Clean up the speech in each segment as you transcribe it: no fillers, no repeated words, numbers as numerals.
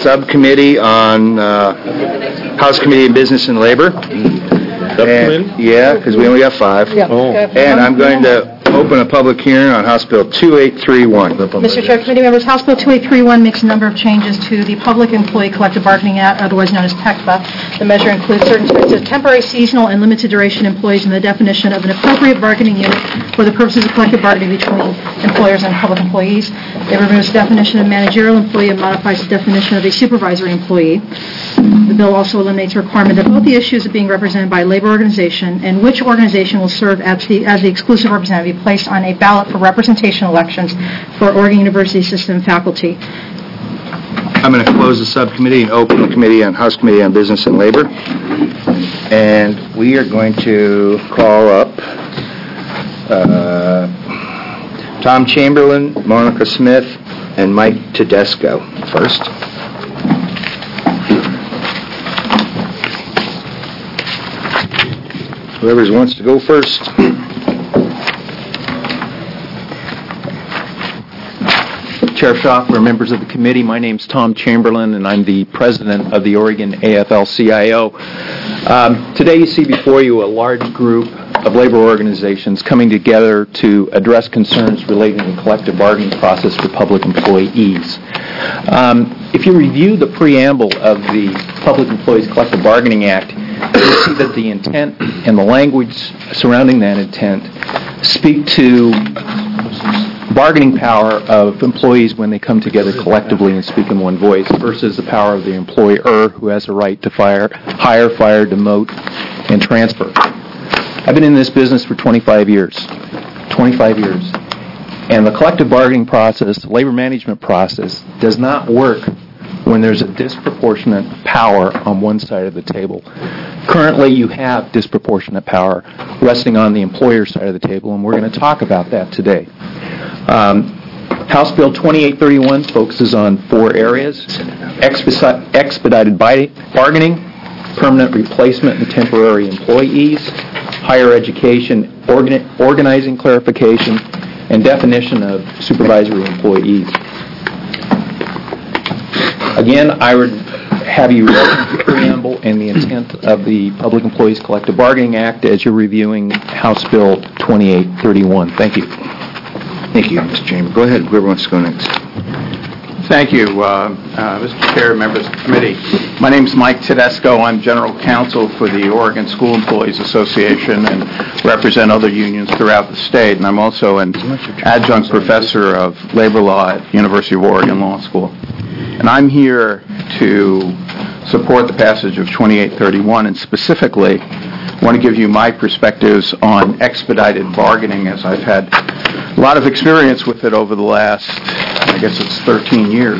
subcommittee on House Committee on Business and Labor. Yeah, because we only got 5. Yeah. Oh. And I'm going to open a public hearing on House Bill 2831. Mr. Chair, committee members, House Bill 2831 makes a number of changes to the Public Employee Collective Bargaining Act, otherwise known as PECBA. The measure includes certain types of temporary, seasonal, and limited duration employees and the definition of an appropriate bargaining unit for the purposes of collective bargaining between employers and public employees. It removes the definition of managerial employee and modifies the definition of a supervisory employee. The bill also eliminates the requirement that both the issues of being represented by a labor organization and which organization will serve as the exclusive representative be placed on a ballot for representation elections for Oregon University System faculty. I'm going to close the subcommittee and open the committee on House Committee on Business and Labor. And we are going to call up Tom Chamberlain, Monica Smith, and Mike Tedesco first. Whoever wants to go first. Chair Schaffler, members of the committee, my name's Tom Chamberlain, and I'm the president of the Oregon AFL-CIO. Today you see before you a large group of labor organizations coming together to address concerns relating to the collective bargaining process for public employees. If you review the preamble of the Public Employees Collective Bargaining Act, you'll see that the intent and the language surrounding that intent speak to bargaining power of employees when they come together collectively and speak in one voice versus the power of the employer who has a right to hire, fire, demote, and transfer. I've been in this business for 25 years. And the collective bargaining process, the labor management process, does not work when there's a disproportionate power on one side of the table. Currently, you have disproportionate power resting on the employer side of the table, and we're going to talk about that today. House Bill 2831 focuses on 4 areas: expedited bargaining, permanent replacement and temporary employees, higher education organizing clarification, and definition of supervisory employees. Again, I would have you read the preamble and the intent of the Public Employees Collective Bargaining Act as you're reviewing House Bill 2831. Thank you. Thank you, Mr. Chamberlain. Go ahead. Whoever wants to go next. Thank you, Mr. Chair, members of the committee. My name is Mike Tedesco. I'm General Counsel for the Oregon School Employees Association and represent other unions throughout the state. And I'm also an adjunct professor of labor law at University of Oregon Law School. And I'm here to support the passage of 2831, and specifically want to give you my perspectives on expedited bargaining, as I've had a lot of experience with it over the last, I guess it's 13 years.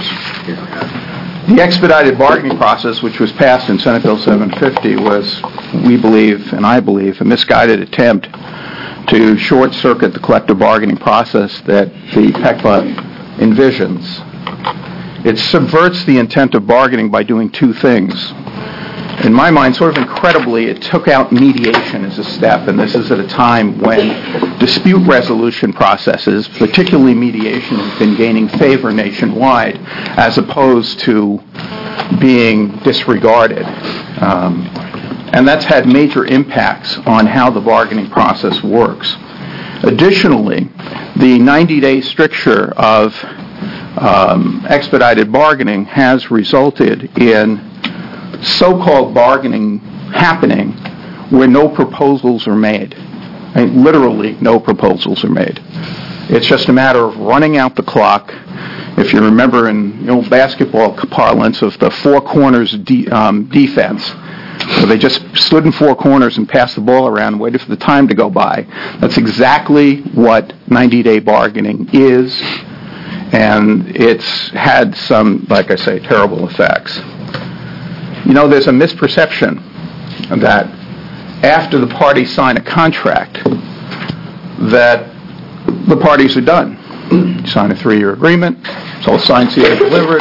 The expedited bargaining process, which was passed in Senate Bill 750, was, we believe, and I believe, a misguided attempt to short-circuit the collective bargaining process that the PECBA envisions. It subverts the intent of bargaining by doing 2 things. In my mind, sort of incredibly, it took out mediation as a step, and this is at a time when dispute resolution processes, particularly mediation, have been gaining favor nationwide as opposed to being disregarded. And that's had major impacts on how the bargaining process works. Additionally, the 90-day stricture of expedited bargaining has resulted in so-called bargaining happening where no proposals are made. I mean, literally no proposals are made. It's just a matter of running out the clock. If you remember in basketball parlance of the 4 corners defense, so they just stood in 4 corners and passed the ball around and waited for the time to go by. That's exactly what 90-day bargaining is, and it's had some, like I say, terrible effects. There's a misperception that after the parties sign a contract, that the parties are done. You sign a 3-year agreement, it's all signed, sealed, delivered,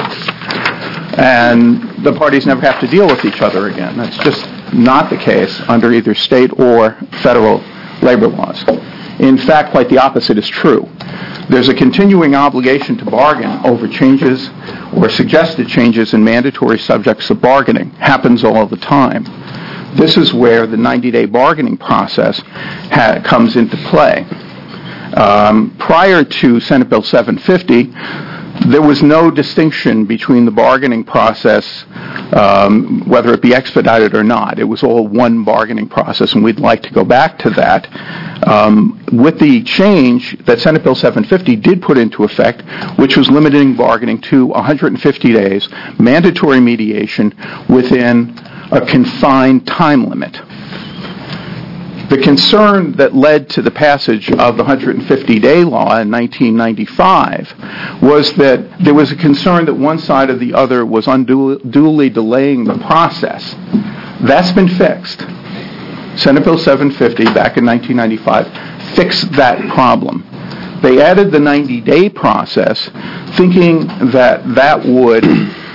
and the parties never have to deal with each other again. That's just not the case under either state or federal labor laws. In fact, quite the opposite is true. There's a continuing obligation to bargain over changes or suggested changes in mandatory subjects of bargaining. Happens all the time. This is where the 90-day bargaining process comes into play. Prior to Senate Bill 750, there was no distinction between the bargaining process, whether it be expedited or not. It was all one bargaining process, and we'd like to go back to that. With the change that Senate Bill 750 did put into effect, which was limiting bargaining to 150 days, mandatory mediation within a confined time limit. The concern that led to the passage of the 150-day law in 1995 was that there was a concern that one side or the other was unduly delaying the process. That's been fixed. Senate Bill 750 back in 1995 fixed that problem. They added the 90-day process thinking that that would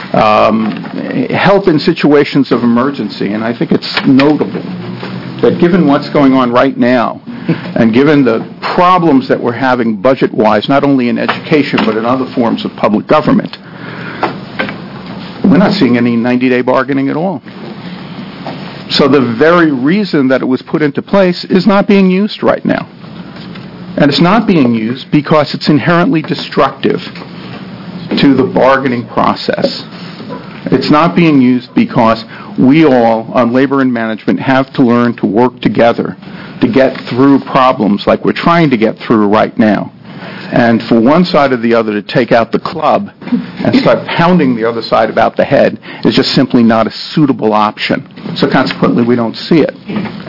help in situations of emergency, and I think it's notable that given what's going on right now, and given the problems that we're having budget-wise, not only in education but in other forms of public government, we're not seeing any 90-day bargaining at all. So the very reason that it was put into place is not being used right now. And it's not being used because it's inherently destructive to the bargaining process. It's not being used because we all, on labor and management, have to learn to work together to get through problems like we're trying to get through right now. And for one side or the other to take out the club and start pounding the other side about the head is just simply not a suitable option. So consequently, we don't see it.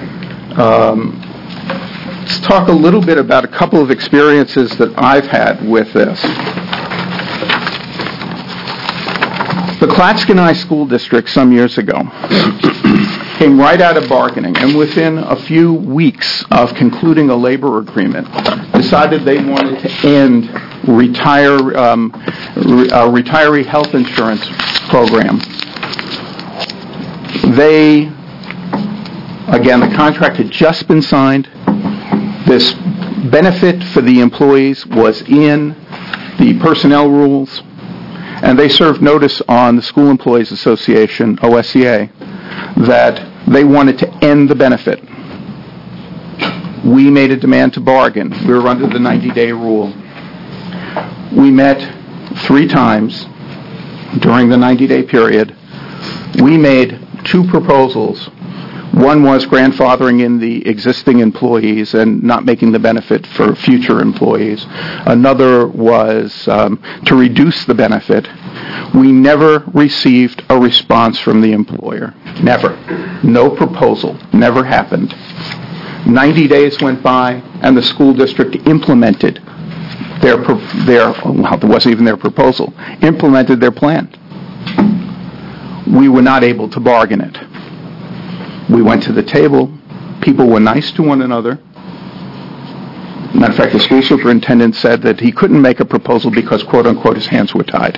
Let's talk a little bit about a couple of experiences that I've had with this. The Clatskanie School District some years ago came right out of bargaining, and within a few weeks of concluding a labor agreement, decided they wanted to end retiree health insurance program. The contract had just been signed. This benefit for the employees was in the personnel rules, and they served notice on the School Employees Association, OSEA, that they wanted to end the benefit. We made a demand to bargain. We were under the 90-day rule. We met 3 times during the 90-day period. We made 2 proposals. One was grandfathering in the existing employees and not making the benefit for future employees. Another was to reduce the benefit. We never received a response from the employer. Never. No proposal. Never happened. 90 days went by, and the school district implemented there wasn't even their proposal, implemented their plan. We were not able to bargain it. We went to the table. People were nice to one another. Matter of fact, the school superintendent said that he couldn't make a proposal because, quote unquote, his hands were tied.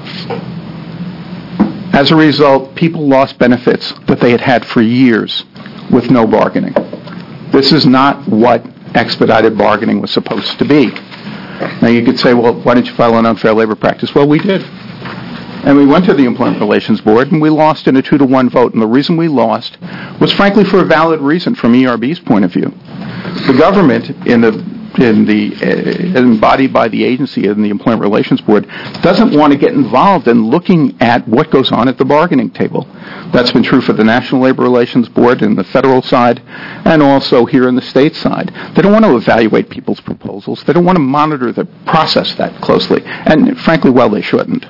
As a result, people lost benefits that they had had for years with no bargaining. This is not what expedited bargaining was supposed to be. Now you could say, well, why didn't you file an unfair labor practice? Well, we did. And we went to the Employment Relations Board, and we lost in a 2-to-1 vote. And the reason we lost was, frankly, for a valid reason from ERB's point of view. The government, embodied by the agency in the Employment Relations Board, doesn't want to get involved in looking at what goes on at the bargaining table. That's been true for the National Labor Relations Board in the federal side, and also here in the state side. They don't want to evaluate people's proposals. They don't want to monitor the process that closely. And frankly, well, they shouldn't.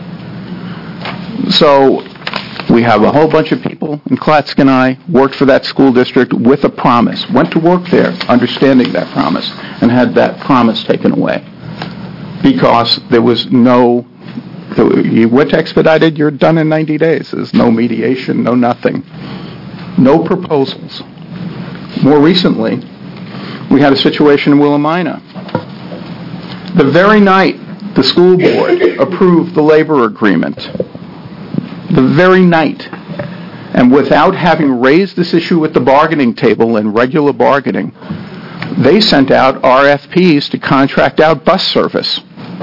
So we have a whole bunch of people in Clatskanie worked for that school district with a promise, went to work there understanding that promise, and had that promise taken away. Because there was you went to expedited, you're done in 90 days. There's no mediation, no nothing. No proposals. More recently, we had a situation in Willamina. The very night the school board approved the labor agreement, the very night, and without having raised this issue at the bargaining table in regular bargaining, they sent out RFPs to contract out bus service.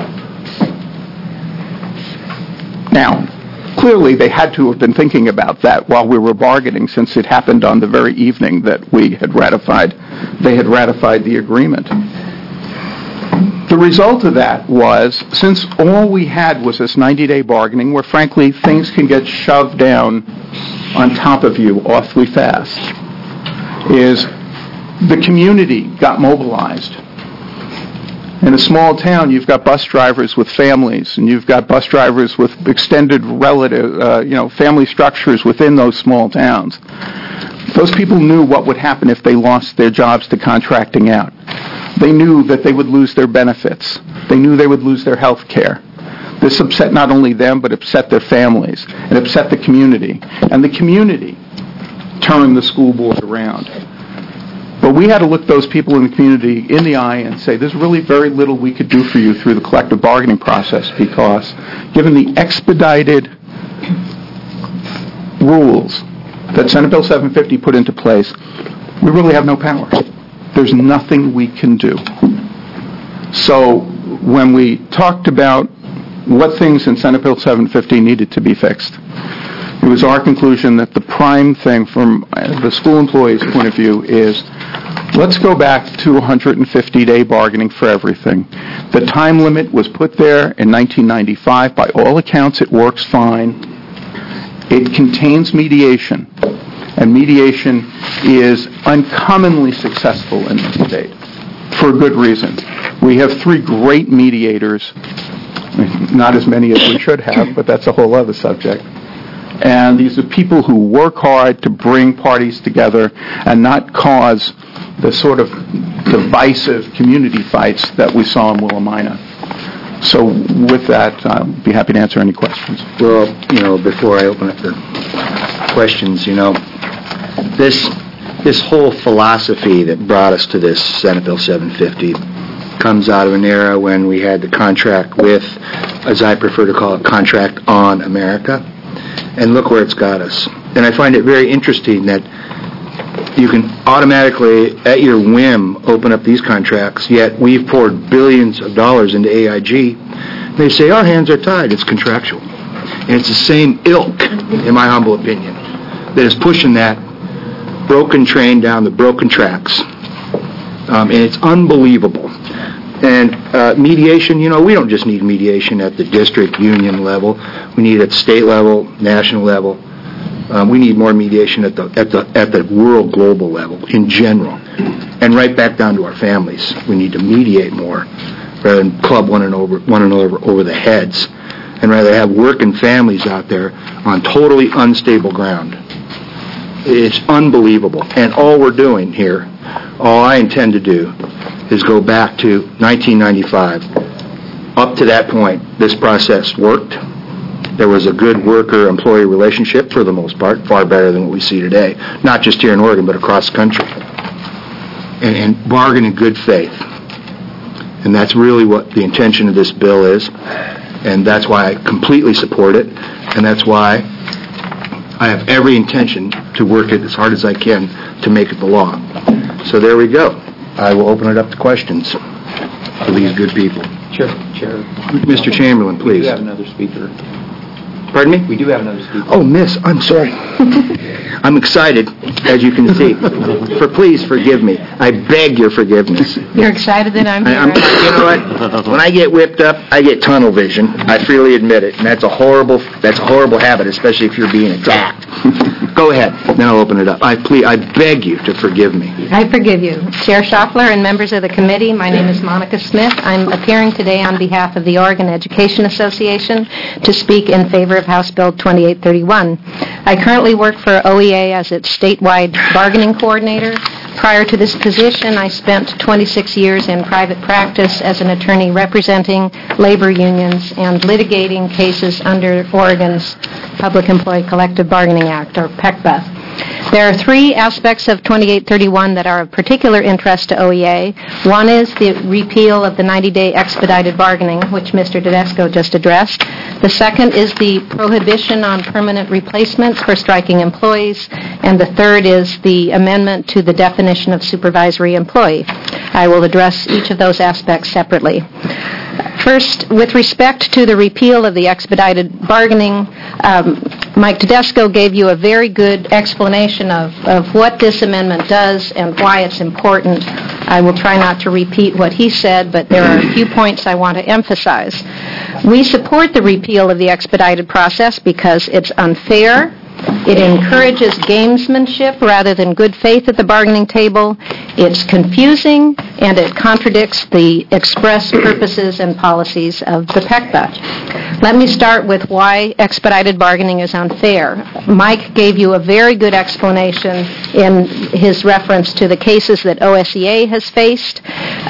Now, clearly they had to have been thinking about that while we were bargaining, since it happened on the very evening that they had ratified the agreement. The result of that was, since all we had was this 90-day bargaining, where frankly things can get shoved down on top of you awfully fast, is the community got mobilized. In a small town, you've got bus drivers with families, and you've got bus drivers with extended family structures within those small towns. Those people knew what would happen if they lost their jobs to contracting out. They knew that they would lose their benefits. They knew they would lose their health care. This upset not only them, but upset their families. It upset the community. And the community turned the school board around. But we had to look those people in the community in the eye and say, there's really very little we could do for you through the collective bargaining process, because given the expedited rules that Senate Bill 750 put into place, we really have no power. There's nothing we can do. So when we talked about what things in Senate Bill 750 needed to be fixed, it was our conclusion that the prime thing from the school employees' point of view is, let's go back to 150-day bargaining for everything. The time limit was put there in 1995. By all accounts, it works fine. It contains mediation, and mediation is uncommonly successful in this state for a good reason. We have 3 great mediators, not as many as we should have, but that's a whole other subject. And these are people who work hard to bring parties together and not cause the sort of divisive community fights that we saw in Willamina. So with that, I'll be happy to answer any questions. Well, before I open up the questions, this whole philosophy that brought us to this Senate Bill 750 comes out of an era when we had the contract with, as I prefer to call it, contract on America. And look where it's got us. And I find it very interesting that you can automatically, at your whim, open up these contracts, yet we've poured billions of dollars into AIG. They say, our hands are tied. It's contractual. And it's the same ilk, in my humble opinion, that is pushing that broken train down the broken tracks. And it's unbelievable. And mediation, we don't just need mediation at the district union level. We need it at the state level, national level. We need more mediation at the world global level in general, and right back down to our families. We need to mediate more rather than club one another over the heads, and rather have working families out there on totally unstable ground. It's unbelievable, and all we're doing here, all I intend to do, is go back to 1995. Up to that point, this process worked. There was a good worker-employee relationship for the most part, far better than what we see today, not just here in Oregon, but across the country. And bargain in good faith. And that's really what the intention of this bill is, and that's why I completely support it, and that's why I have every intention to work it as hard as I can to make it the law. So there we go. I will open it up to questions for these good people. Chair. Mr. Chamberlain, We please. do have another speaker. Pardon me? We do have another speaker. Oh, miss, I'm sorry. I'm excited, as you can see. Please forgive me. I beg your forgiveness. You're excited that I'm here. You know what? When I get whipped up, I get tunnel vision. I freely admit it, and that's a horrible habit, especially if you're being attacked. Go ahead. Then I'll open it up. I beg you to forgive me. I forgive you. Chair Schaffler and members of the committee, my name is Monica Smith. I'm appearing today on behalf of the Oregon Education Association to speak in favor of House Bill 2831. I currently work for OEA as its statewide bargaining coordinator. Prior to this position, I spent 26 years in private practice as an attorney representing labor unions and litigating cases under Oregon's Public Employee Collective Bargaining Act, or PECBA. There are three aspects of 2831 that are of particular interest to OEA. One is the repeal of the 90-day expedited bargaining, which Mr. Tedesco just addressed. The second is the prohibition on permanent replacements for striking employees. And the third is the amendment to the definition of supervisory employee. I will address each of those aspects separately. First, with respect to the repeal of the expedited bargaining, Mike Tedesco gave you a very good explanation of what this amendment does and why it's important. I will try not to repeat what he said, but there are a few points I want to emphasize. We support the repeal of the expedited process because it's unfair. It encourages gamesmanship rather than good faith at the bargaining table. It's confusing, and it contradicts the express purposes and policies of the PECBA. Let me start with why expedited bargaining is unfair. Mike gave you a very good explanation in his reference to the cases that OSEA has faced.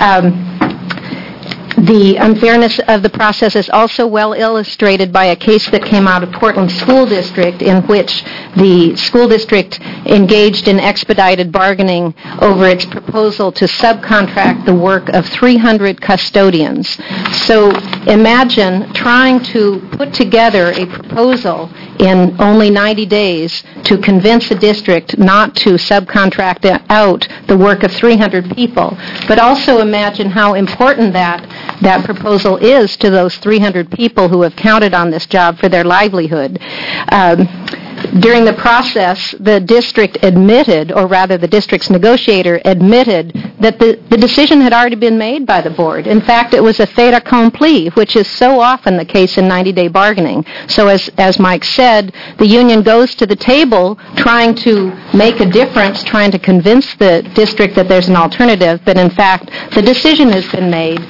The unfairness of the process is also well illustrated by a case that came out of Portland School District in which the school district engaged in expedited bargaining over its proposal to subcontract the work of 300 custodians. So imagine trying to put together a proposal in only 90 days to convince a district not to subcontract out the work of 300 people. But also imagine how important that proposal is to those 300 people who have counted on this job for their livelihood. During the process, the district admitted, or rather the district's negotiator admitted, that the decision had already been made by the board. In fact, it was a fait accompli, which is so often the case in 90-day bargaining. So as Mike said, the union goes to the table trying to make a difference, trying to convince the district that there's an alternative, but in fact, the decision has been made.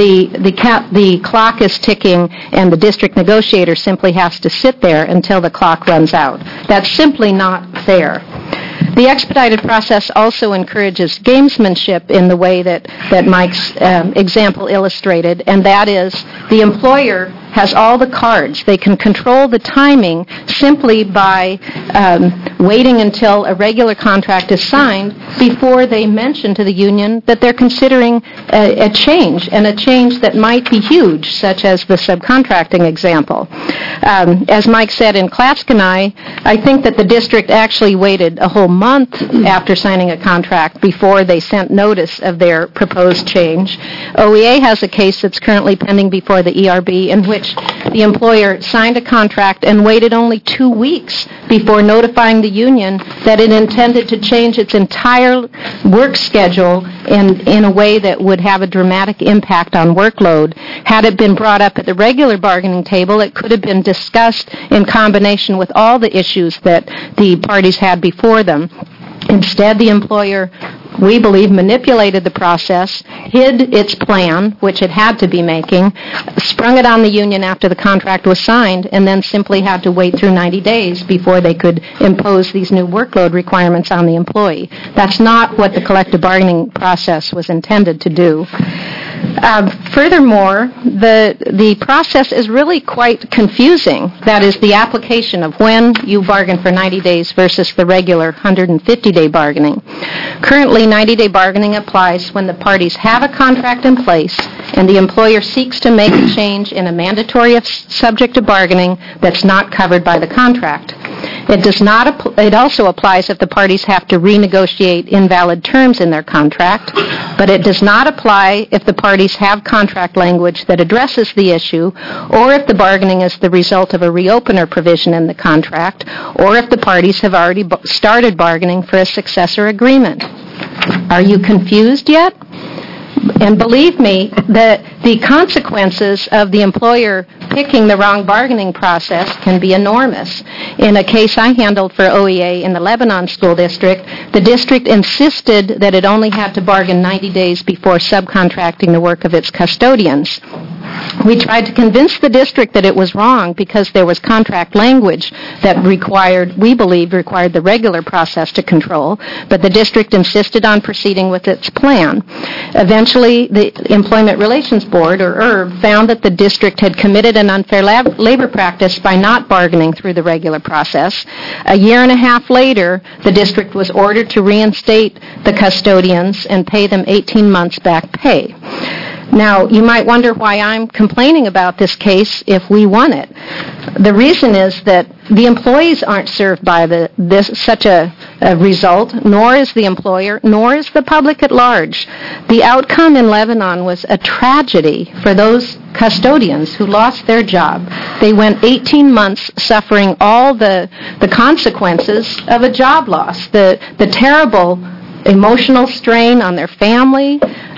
The clock is ticking, and the district negotiator simply has to sit there until the clock runs out. That's simply not fair. The expedited process also encourages gamesmanship in the way that Mike's example illustrated, and that is the employer has all the cards. They can control the timing simply by waiting until a regular contract is signed before they mention to the union that they're considering a change, and a change that might be huge, such as the subcontracting example. As Mike said in Klatskanai, I think that the district actually waited a whole month after signing a contract before they sent notice of their proposed change. OEA has a case that's currently pending before the ERB in which the employer signed a contract and waited only 2 weeks before notifying the union that it intended to change its entire work schedule in a way that would have a dramatic impact on workload. Had it been brought up at the regular bargaining table, it could have been discussed in combination with all the issues that the parties had before them. Instead, the employer, we believe, manipulated the process, hid its plan, which it had to be making, sprung it on the union after the contract was signed, and then simply had to wait through 90 days before they could impose these new workload requirements on the employee. That's not what the collective bargaining process was intended to do. Furthermore, the process is really quite confusing. That is, the application of when you bargain for 90 days versus the regular 150-day bargaining. Currently, 90-day bargaining applies when the parties have a contract in place and the employer seeks to make a change in a mandatory subject of bargaining that's not covered by the contract. It also applies if the parties have to renegotiate invalid terms in their contract, but it does not apply if the parties have contract language that addresses the issue, or if the bargaining is the result of a reopener provision in the contract, or if the parties have already started bargaining for a successor agreement. Are you confused yet? And believe me, the consequences of the employer picking the wrong bargaining process can be enormous. In a case I handled for OEA in the Lebanon School District, the district insisted that it only had to bargain 90 days before subcontracting the work of its custodians. We tried to convince the district that it was wrong because there was contract language that we believed required the regular process to control, but the district insisted on proceeding with its plan. Eventually, the Employment Relations Board, or ERB, found that the district had committed an unfair labor practice by not bargaining through the regular process. A year and a half later, the district was ordered to reinstate the custodians and pay them 18 months back pay. Now, you might wonder why I'm complaining about this case if we won it. The reason is that the employees aren't served by such a result, nor is the employer, nor is the public at large. The outcome in Lebanon was a tragedy for those custodians who lost their job. They went 18 months suffering all the consequences of a job loss, the terrible emotional strain on their family.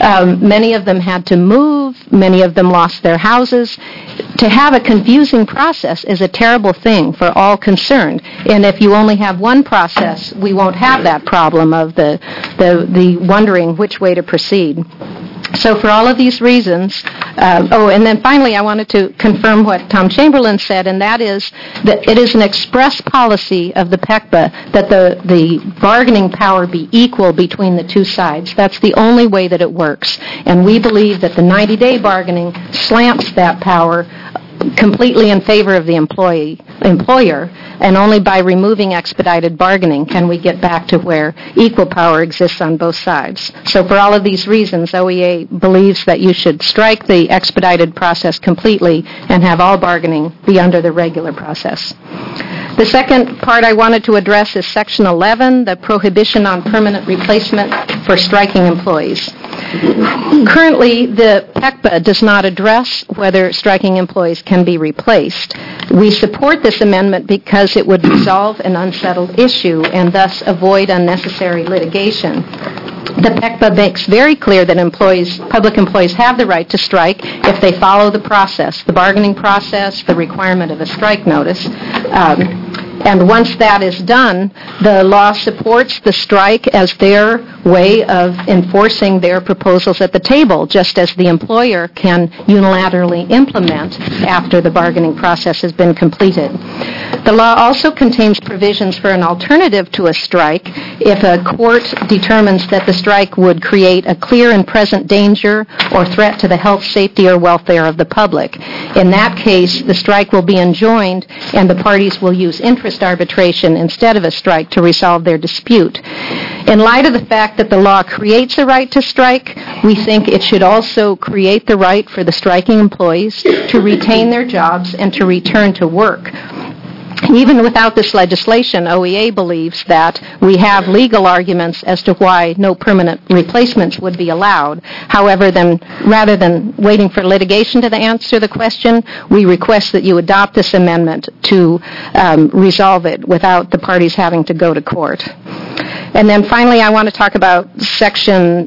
Many of them had to move. Many of them lost their houses. To have a confusing process is a terrible thing for all concerned. And if you only have one process, we won't have that problem of the wondering which way to proceed. So for all of these reasons, and then finally I wanted to confirm what Tom Chamberlain said, and that is that it is an express policy of the PECBA that the bargaining power be equal between the two sides. That's the only way that it works. And we believe that the 90-day bargaining slants that power completely in favor of the employer, and only by removing expedited bargaining can we get back to where equal power exists on both sides. So for all of these reasons, OEA believes that you should strike the expedited process completely and have all bargaining be under the regular process. The second part I wanted to address is Section 11, the prohibition on permanent replacement for striking employees. Currently, the PECBA does not address whether striking employees can be replaced. We support this amendment because it would resolve an unsettled issue and thus avoid unnecessary litigation. The PECBA makes very clear that public employees have the right to strike if they follow the process, the bargaining process, the requirement of a strike notice. And once that is done, the law supports the strike as their way of enforcing their proposals at the table, just as the employer can unilaterally implement after the bargaining process has been completed. The law also contains provisions for an alternative to a strike if a court determines that the strike would create a clear and present danger or threat to the health, safety, or welfare of the public. In that case, the strike will be enjoined and the parties will use interest arbitration instead of a strike to resolve their dispute. In light of the fact that the law creates a right to strike, we think it should also create the right for the striking employees to retain their jobs and to return to work. Even without this legislation, OEA believes that we have legal arguments as to why no permanent replacements would be allowed. However, rather than waiting for litigation to answer the question, we request that you adopt this amendment to resolve it without the parties having to go to court. And then finally, I want to talk about subsection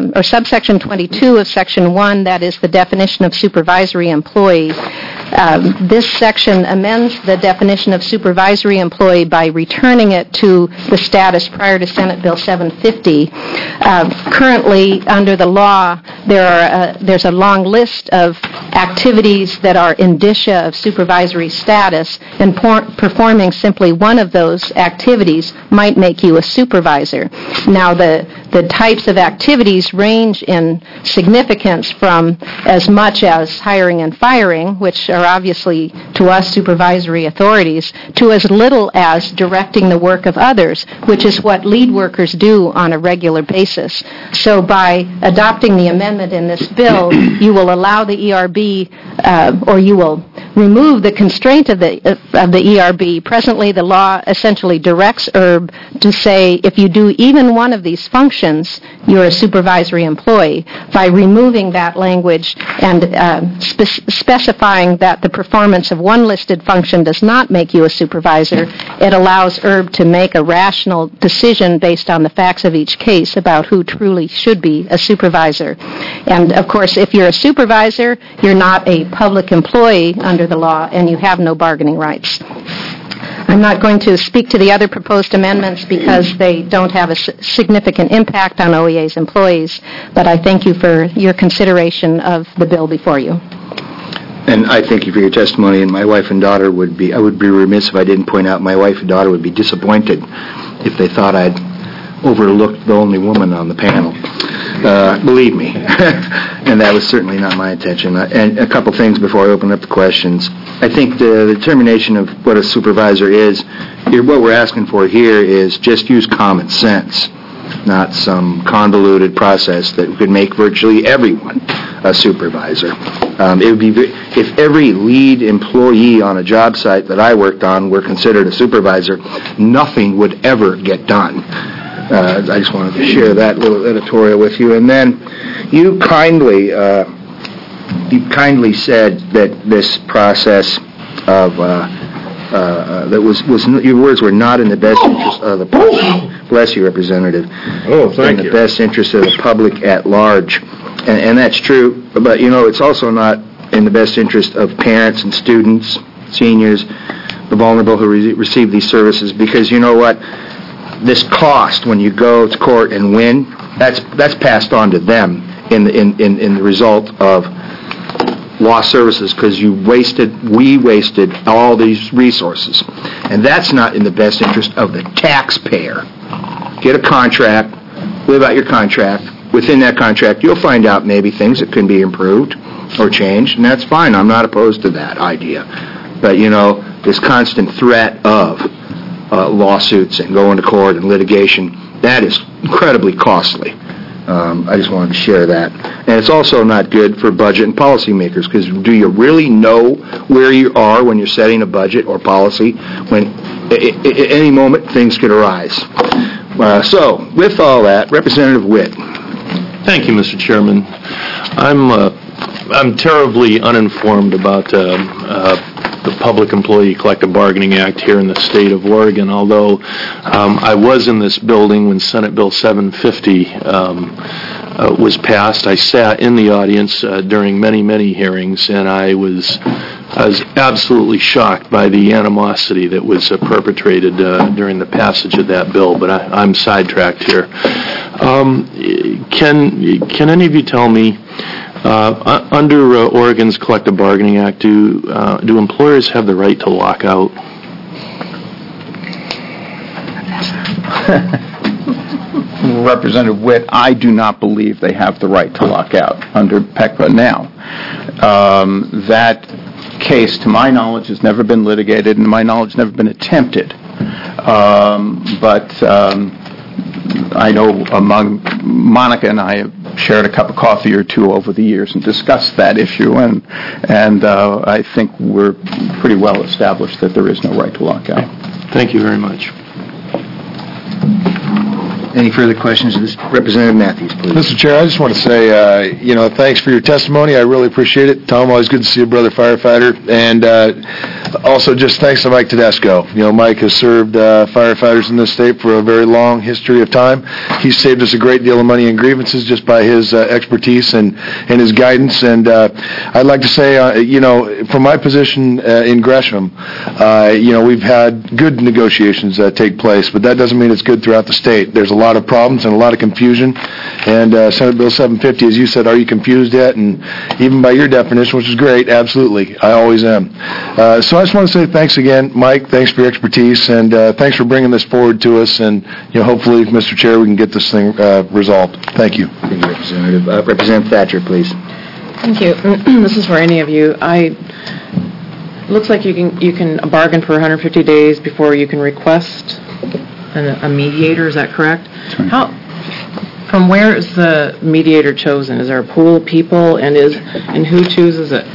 22 of Section 1, that is the definition of supervisory employee. This section amends the definition of supervisory employee by returning it to the status prior to Senate Bill 750. Currently, under the law, there's a long list of activities that are indicia of supervisory status, and performing simply one of those activities might make you a supervisor. Now, the types of activities range in significance from as much as hiring and firing, which are obviously to us supervisory authorities, to as little as directing the work of others, which is what lead workers do on a regular basis. So by adopting the amendment in this bill, you will allow the ERB, or you will remove the constraint of the ERB. Presently, the law essentially directs ERB to say if you do even one of these functions, you're a supervisory employee. By removing that language and specifying that the performance of one listed function does not make you a supervisor, it allows ERB to make a rational decision based on the facts of each case about who truly should be a supervisor. And, of course, if you're a supervisor, you're not a public employee under the law, and you have no bargaining rights. I'm not going to speak to the other proposed amendments because they don't have a significant impact on OEA's employees, but I thank you for your consideration of the bill before you. And I thank you for your testimony, and my wife and daughter would be, I would be remiss if I didn't point out my wife and daughter would be disappointed if they thought I'd overlooked the only woman on the panel. Believe me. And that was certainly not my intention. And a couple things before I open up the questions. I think the determination of what a supervisor is, what we're asking for here is just use common sense, not some convoluted process that could make virtually everyone a supervisor. It would be if every lead employee on a job site that I worked on were considered a supervisor, nothing would ever get done. I just wanted to share that little editorial with you. And then you kindly said that this process of that was your words were not in the best interest of the public. Bless you, Representative. Oh, thank you. In the best interest of the public at large. And that's true, but, it's also not in the best interest of parents and students, seniors, the vulnerable who receive these services, because you know what? This cost, when you go to court and win, that's passed on to them in the result of lost services, because we wasted all these resources. And that's not in the best interest of the taxpayer. Get a contract, live out your contract. Within that contract, you'll find out maybe things that can be improved or changed, and that's fine. I'm not opposed to that idea. But, this constant threat of lawsuits and going to court and litigation, that is incredibly costly. I just wanted to share that. And it's also not good for budget and policymakers, because do you really know where you are when you're setting a budget or policy when at any moment things could arise? So, with all that, Representative Witt. Thank you, Mr. Chairman. I'm terribly uninformed about the Public Employee Collective Bargaining Act here in the state of Oregon, although I was in this building when Senate Bill 750 was passed. I sat in the audience during many, many hearings, and I was absolutely shocked by the animosity that was perpetrated during the passage of that bill, but I'm sidetracked here. Can any of you tell me, under Oregon's Collective Bargaining Act, do employers have the right to lock out? Representative Witt, I do not believe they have the right to lock out under PECPA now. That case, to my knowledge, has never been litigated, and to my knowledge, never been attempted. But I know among Monica and I have shared a cup of coffee or two over the years and discussed that issue, and I think we're pretty well established that there is no right to lock out. Thank you very much. Any further questions? Representative Matthews, please. Mr. Chair, I just want to say, thanks for your testimony. I really appreciate it. Tom, always good to see a brother firefighter. And also just thanks to Mike Tedesco. Mike has served firefighters in this state for a very long history of time. He's saved us a great deal of money in grievances just by his expertise and his guidance. And I'd like to say, from my position in Gresham, we've had good negotiations take place, but that doesn't mean it's good throughout the state. There's a lot of problems and a lot of confusion. And Senate Bill 750, as you said, are you confused yet? And even by your definition, which is great, absolutely, I always am. So I just want to say thanks again, Mike. Thanks for your expertise, and thanks for bringing this forward to us. And hopefully, Mr. Chair, we can get this thing resolved. Thank you. Thank you, Representative. Representative Thatcher, please. Thank you. This is for any of you. Looks like you can bargain for 150 days before you can request a mediator. Is that correct? Right. From where is the mediator chosen? Is there a pool of people, and who chooses it?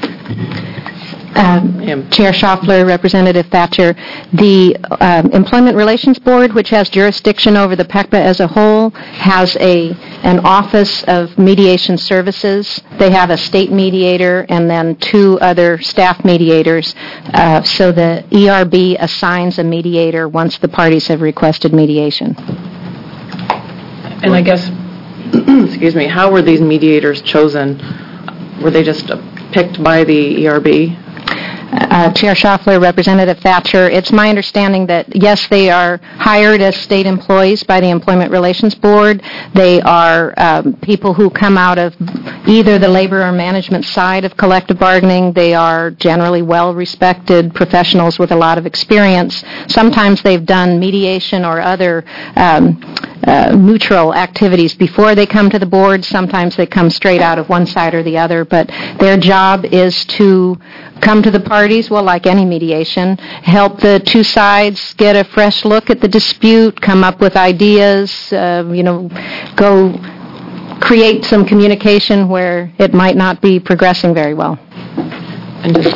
Chair Schaffler, Representative Thatcher, the Employment Relations Board, which has jurisdiction over the PECPA as a whole, has an office of mediation services. They have a state mediator and then 2 other staff mediators. So the ERB assigns a mediator once the parties have requested mediation. And I guess, excuse me, how were these mediators chosen? Were they just picked by the ERB? Chair Schaffler, Representative Thatcher, it's my understanding that, yes, they are hired as state employees by the Employment Relations Board. They are people who come out of either the labor or management side of collective bargaining. They are generally well-respected professionals with a lot of experience. Sometimes they've done mediation or other neutral activities before they come to the board. Sometimes they come straight out of one side or the other, but their job is to come to the parties, well, like any mediation, help the two sides get a fresh look at the dispute, come up with ideas, go create some communication where it might not be progressing very well. And just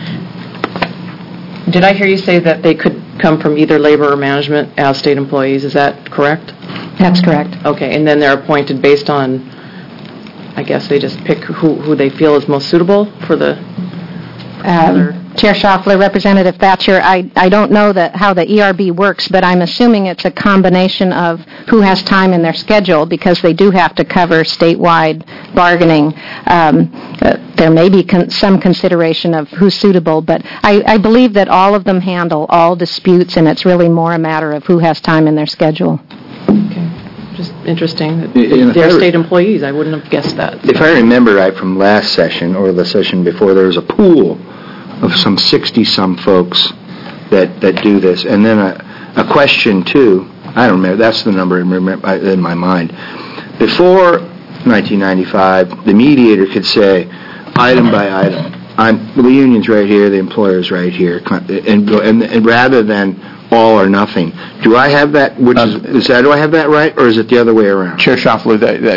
did I hear you say that they could come from either labor or management as state employees? Is that correct? That's correct. Okay, and then they're appointed based on, I guess they just pick who they feel is most suitable for the Chair Schaffler, Representative Thatcher, I don't know how the ERB works, but I'm assuming it's a combination of who has time in their schedule, because they do have to cover statewide bargaining. There may be some consideration of who's suitable, but I believe that all of them handle all disputes, and it's really more a matter of who has time in their schedule. Okay. Just interesting that they're state employees. I wouldn't have guessed that. If I remember right from last session or the session before, there was a pool of some 60-some folks that do this. And then a question, too. I don't remember. That's the number in my mind. Before 1995, the mediator could say, item by item, the union's right here, the employer's right here, and rather than all or nothing. Do I have that? Do I have that right, or is it the other way around? Chair Schaffler,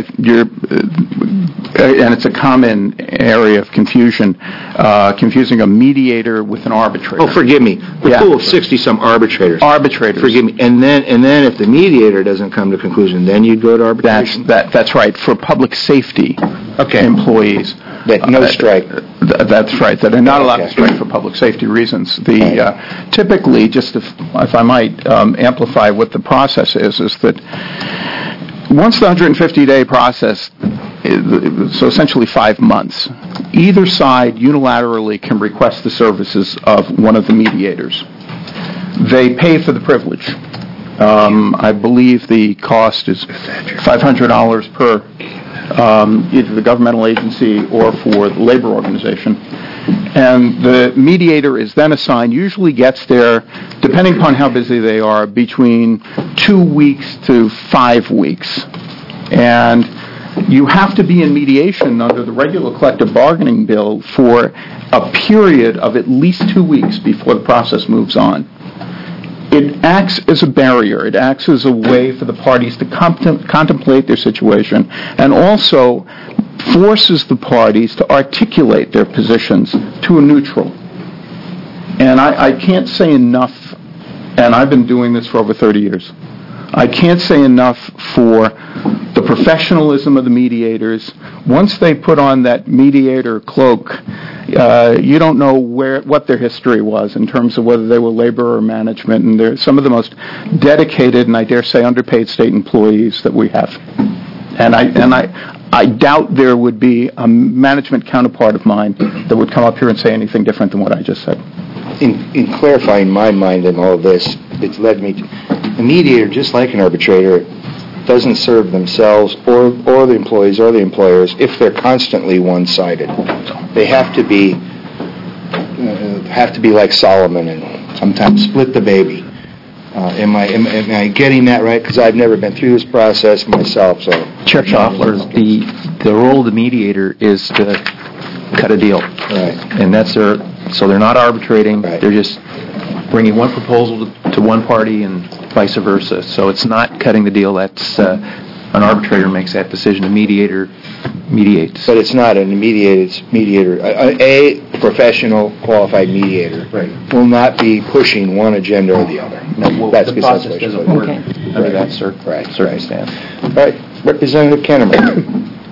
and it's a common area of confusion, confusing a mediator with an arbitrator. Oh, forgive me. The pool of 60-some arbitrators. Arbitrators. Forgive me. And then if the mediator doesn't come to conclusion, then you'd go to arbitration? That's right. For public safety employees. No strike. That's right. That are not allowed to strike for public safety reasons. Typically, just if I might amplify what the process is that once the 150-day process, so essentially 5 months, either side unilaterally can request the services of one of the mediators. They pay for the privilege. I believe the cost is $500 per either the governmental agency or for the labor organization. And the mediator is then assigned, usually gets there, depending upon how busy they are, between 2 weeks to 5 weeks. And you have to be in mediation under the regular collective bargaining bill for a period of at least 2 weeks before the process moves on. It acts as a barrier. It acts as a way for the parties to contemplate their situation, and also forces the parties to articulate their positions to a neutral. And I can't say enough, and I've been doing this for over 30 years, I can't say enough for the professionalism of the mediators. Once they put on that mediator cloak, you don't know what their history was in terms of whether they were labor or management, and they're some of the most dedicated and I dare say underpaid state employees that we have. And I doubt there would be a management counterpart of mine that would come up here and say anything different than what I just said. In clarifying my mind in all of this, it's led me to a mediator, just like an arbitrator, doesn't serve themselves or the employees or the employers if they're constantly one-sided. They have to be like Solomon and sometimes split the baby. Am I getting that right? Because I've never been through this process myself. So, Chair Schaffler, the role of the mediator is to cut a deal, right? And that's so they're not arbitrating. Right. They're just bringing one proposal to one party and vice versa. So it's not cutting the deal. That's an arbitrator makes that decision. A mediator mediates. But it's not an mediator. A professional, qualified mediator will not be pushing one agenda or the other. No, that's the process doesn't work under that circumstance. All right, Representative Kennemer.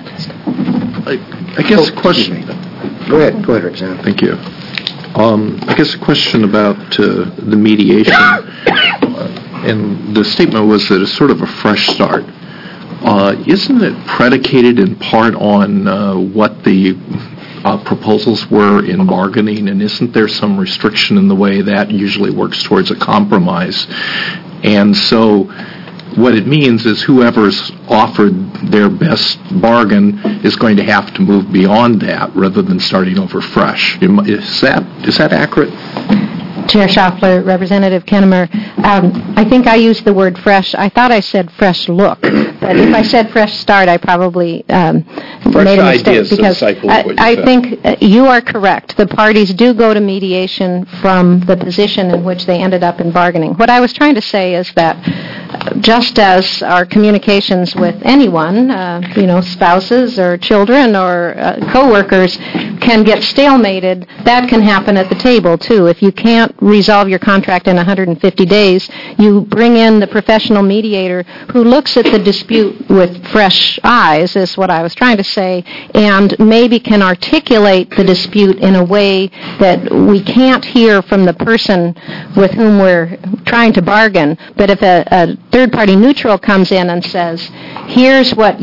I guess a question. Go ahead, Representative. Thank you. I guess a question about the mediation, and the statement was that it's sort of a fresh start. Isn't it predicated in part on what the proposals were in bargaining, and isn't there some restriction in the way that usually works towards a compromise? And so what it means is whoever's offered their best bargain is going to have to move beyond that rather than starting over fresh. Is that accurate? Chair Schaffler, Representative Kennemer, I think I used the word fresh. I thought I said fresh look, but if I said fresh start, I probably made a mistake, because I think you are correct. The parties do go to mediation from the position in which they ended up in bargaining. What I was trying to say is that just as our communications with anyone, spouses or children or coworkers can get stalemated, that can happen at the table too. If you can't resolve your contract in 150 days, you bring in the professional mediator who looks at the dispute with fresh eyes, is what I was trying to say, and maybe can articulate the dispute in a way that we can't hear from the person with whom we're trying to bargain. But if a third-party neutral comes in and says, here's what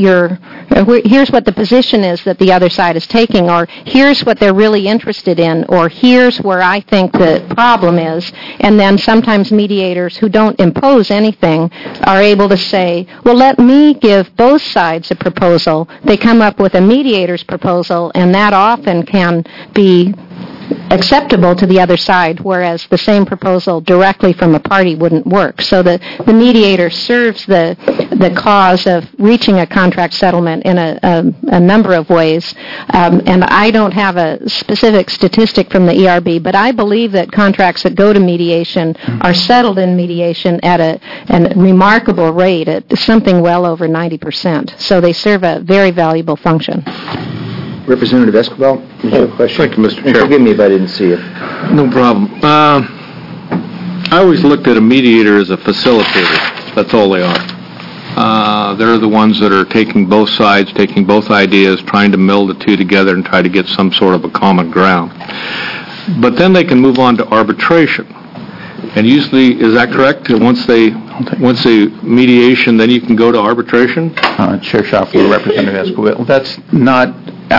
the position is that the other side is taking, or here's what they're really interested in, or here's where I think the problem is, and then sometimes mediators who don't impose anything are able to say, well, let me give both sides a proposal. They come up with a mediator's proposal, and that often can be acceptable to the other side, whereas the same proposal directly from a party wouldn't work. So the mediator serves the cause of reaching a contract settlement in a number of ways. And I don't have a specific statistic from the ERB, but I believe that contracts that go to mediation are settled in mediation at a remarkable rate, at something well over 90%. So they serve a very valuable function. Representative Escobar, you have a question? Thank you, Mr. Chair. Forgive me if I didn't see it. No problem. I always looked at a mediator as a facilitator. That's all they are. They're the ones that are taking both sides, taking both ideas, trying to meld the two together and try to get some sort of a common ground. But then they can move on to arbitration. And usually, is that correct? Once they mediation, then you can go to arbitration? Chair Schaffler, Representative Escobar, that's not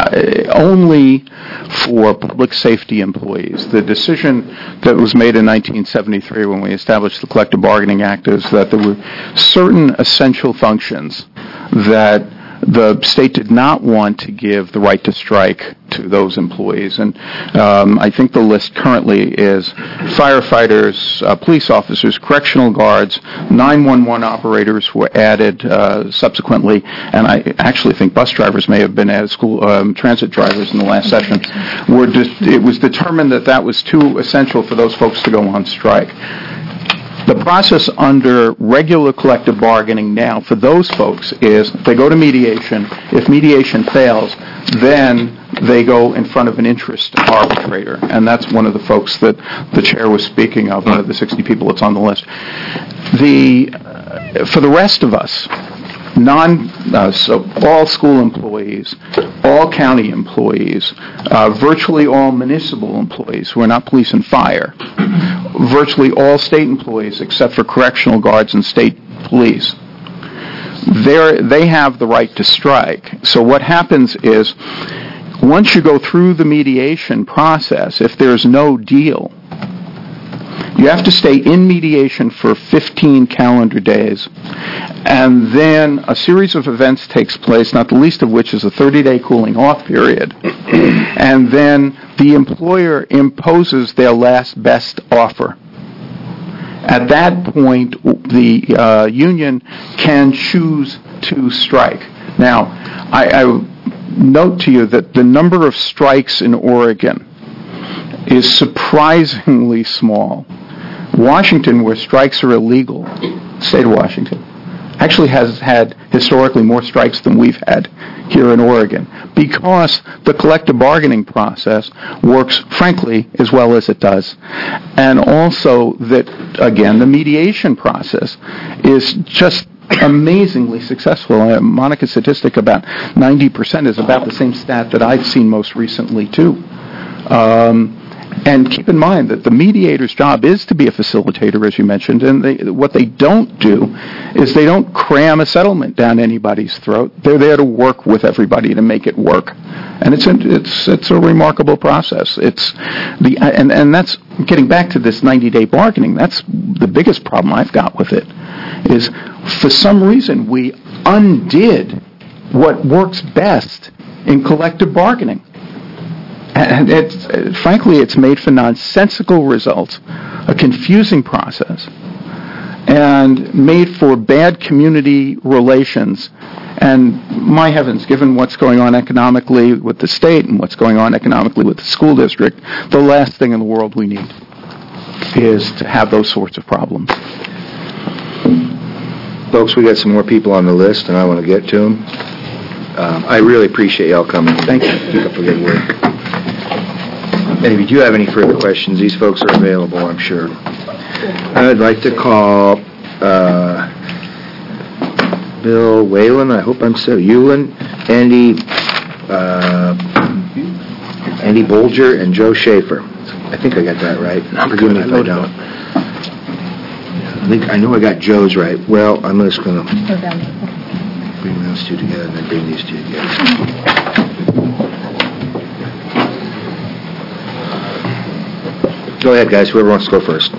only for public safety employees. The decision that was made in 1973 when we established the Collective Bargaining Act is that there were certain essential functions that the state did not want to give the right to strike to those employees. And I think the list currently is firefighters, police officers, correctional guards, 911 operators were added subsequently, and I actually think bus drivers may have been added, school transit drivers in the last session. It was determined that was too essential for those folks to go on strike. The process under regular collective bargaining now for those folks is they go to mediation. If mediation fails, then they go in front of an interest arbitrator, and that's one of the folks that the chair was speaking of, one of the 60 people that's on the list. For the rest of us, so all school employees, all county employees, virtually all municipal employees who are not police and fire, virtually all state employees except for correctional guards and state police, they have the right to strike. So what happens is, once you go through the mediation process, if there's no deal, you have to stay in mediation for 15 calendar days, and then a series of events takes place, not the least of which is a 30-day cooling-off period, and then the employer imposes their last best offer. At that point, the union can choose to strike. Now, I note to you that the number of strikes in Oregon is surprisingly small. Washington, where strikes are illegal, state of Washington, actually has had historically more strikes than we've had here in Oregon, because the collective bargaining process works, frankly, as well as it does. And also that, again, the mediation process is just amazingly successful. Monica's statistic about 90% is about the same stat that I've seen most recently, too. And keep in mind that the mediator's job is to be a facilitator, as you mentioned, and what they don't do is they don't cram a settlement down anybody's throat. They're there to work with everybody to make it work. And it's a remarkable process. And that's, getting back to this 90-day bargaining, that's the biggest problem I've got with it, is for some reason we undid what works best in collective bargaining. And frankly, it's made for nonsensical results, a confusing process, and made for bad community relations. And my heavens, given what's going on economically with the state and what's going on economically with the school district, the last thing in the world we need is to have those sorts of problems. Folks, we got some more people on the list, and I want to get to them. I really appreciate y'all coming. Thank you. Keep up the good work. And if you do have any further questions, these folks are available, I'm sure. I'd like to call Bill Whalen, I hope I'm saying, Hewlin, Andy Bolger, and Joe Schaefer. I think I got that right. Forgive me if I don't. I know I got Joe's right. Well, I'm just going to bring those two together and then bring these two together. Go ahead, guys. Whoever wants to go first.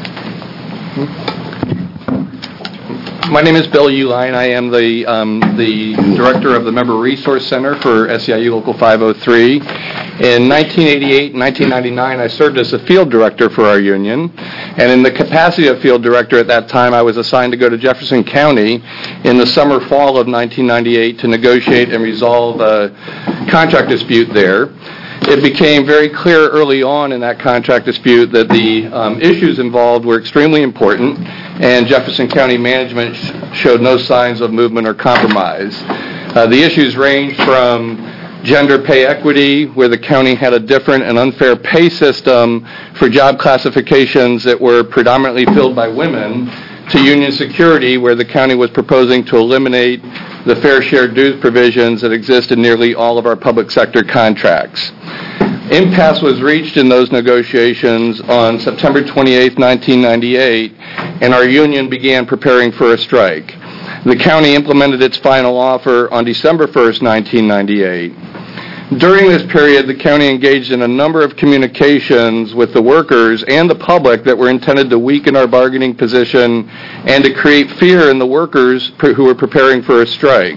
My name is Bill Uline. I am the director of the Member Resource Center for SEIU Local 503. In 1988 and 1999, I served as the field director for our union. And in the capacity of field director at that time, I was assigned to go to Jefferson County in the summer-fall of 1998 to negotiate and resolve a contract dispute there. It became very clear early on in that contract dispute that the issues involved were extremely important, and Jefferson County management showed no signs of movement or compromise. The issues ranged from gender pay equity, where the county had a different and unfair pay system for job classifications that were predominantly filled by women, to union security, where the county was proposing to eliminate the fair share dues provisions that exist in nearly all of our public sector contracts. Impasse was reached in those negotiations on September 28, 1998, and our union began preparing for a strike. The county implemented its final offer on December 1, 1998. During this period, the county engaged in a number of communications with the workers and the public that were intended to weaken our bargaining position and to create fear in the workers who were preparing for a strike.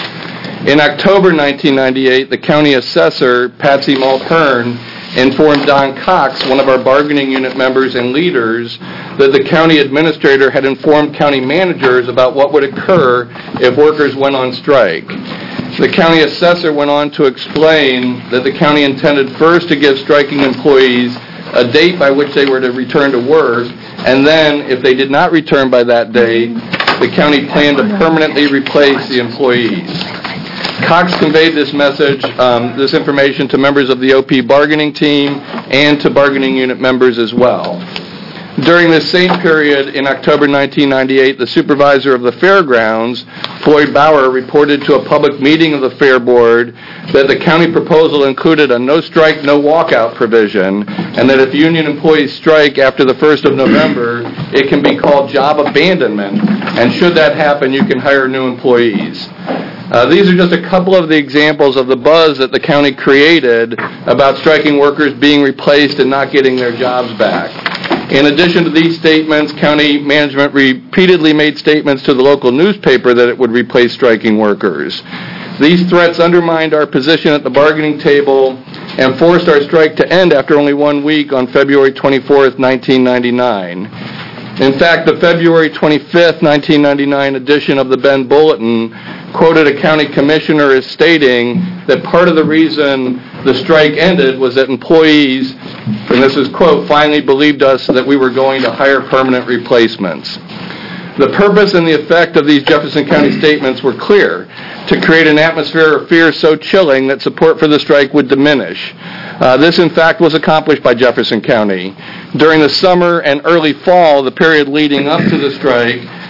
In October 1998, the county assessor, Patsy Mulhern, informed Don Cox, one of our bargaining unit members and leaders, that the county administrator had informed county managers about what would occur if workers went on strike. The county assessor went on to explain that the county intended first to give striking employees a date by which they were to return to work, and then, if they did not return by that date, the county planned to permanently replace the employees. Cox conveyed this message, this information, to members of the OP bargaining team and to bargaining unit members as well. During this same period, in October 1998, the supervisor of the fairgrounds, Floyd Bauer, reported to a public meeting of the Fair Board that the county proposal included a no strike, no walkout provision, and that if union employees strike after the 1st of November, it can be called job abandonment, and should that happen, you can hire new employees. These are just a couple of the examples of the buzz that the county created about striking workers being replaced and not getting their jobs back. In addition to these statements, county management repeatedly made statements to the local newspaper that it would replace striking workers. These threats undermined our position at the bargaining table and forced our strike to end after only 1 week on February 24, 1999. In fact, the February 25, 1999 edition of the Bend Bulletin quoted a county commissioner as stating that part of the reason the strike ended was that employees, and this is quote, finally believed us that we were going to hire permanent replacements. The purpose and the effect of these Jefferson County statements were clear: to create an atmosphere of fear so chilling that support for the strike would diminish. This, in fact, was accomplished by Jefferson County. During the summer and early fall, the period leading up to the strike,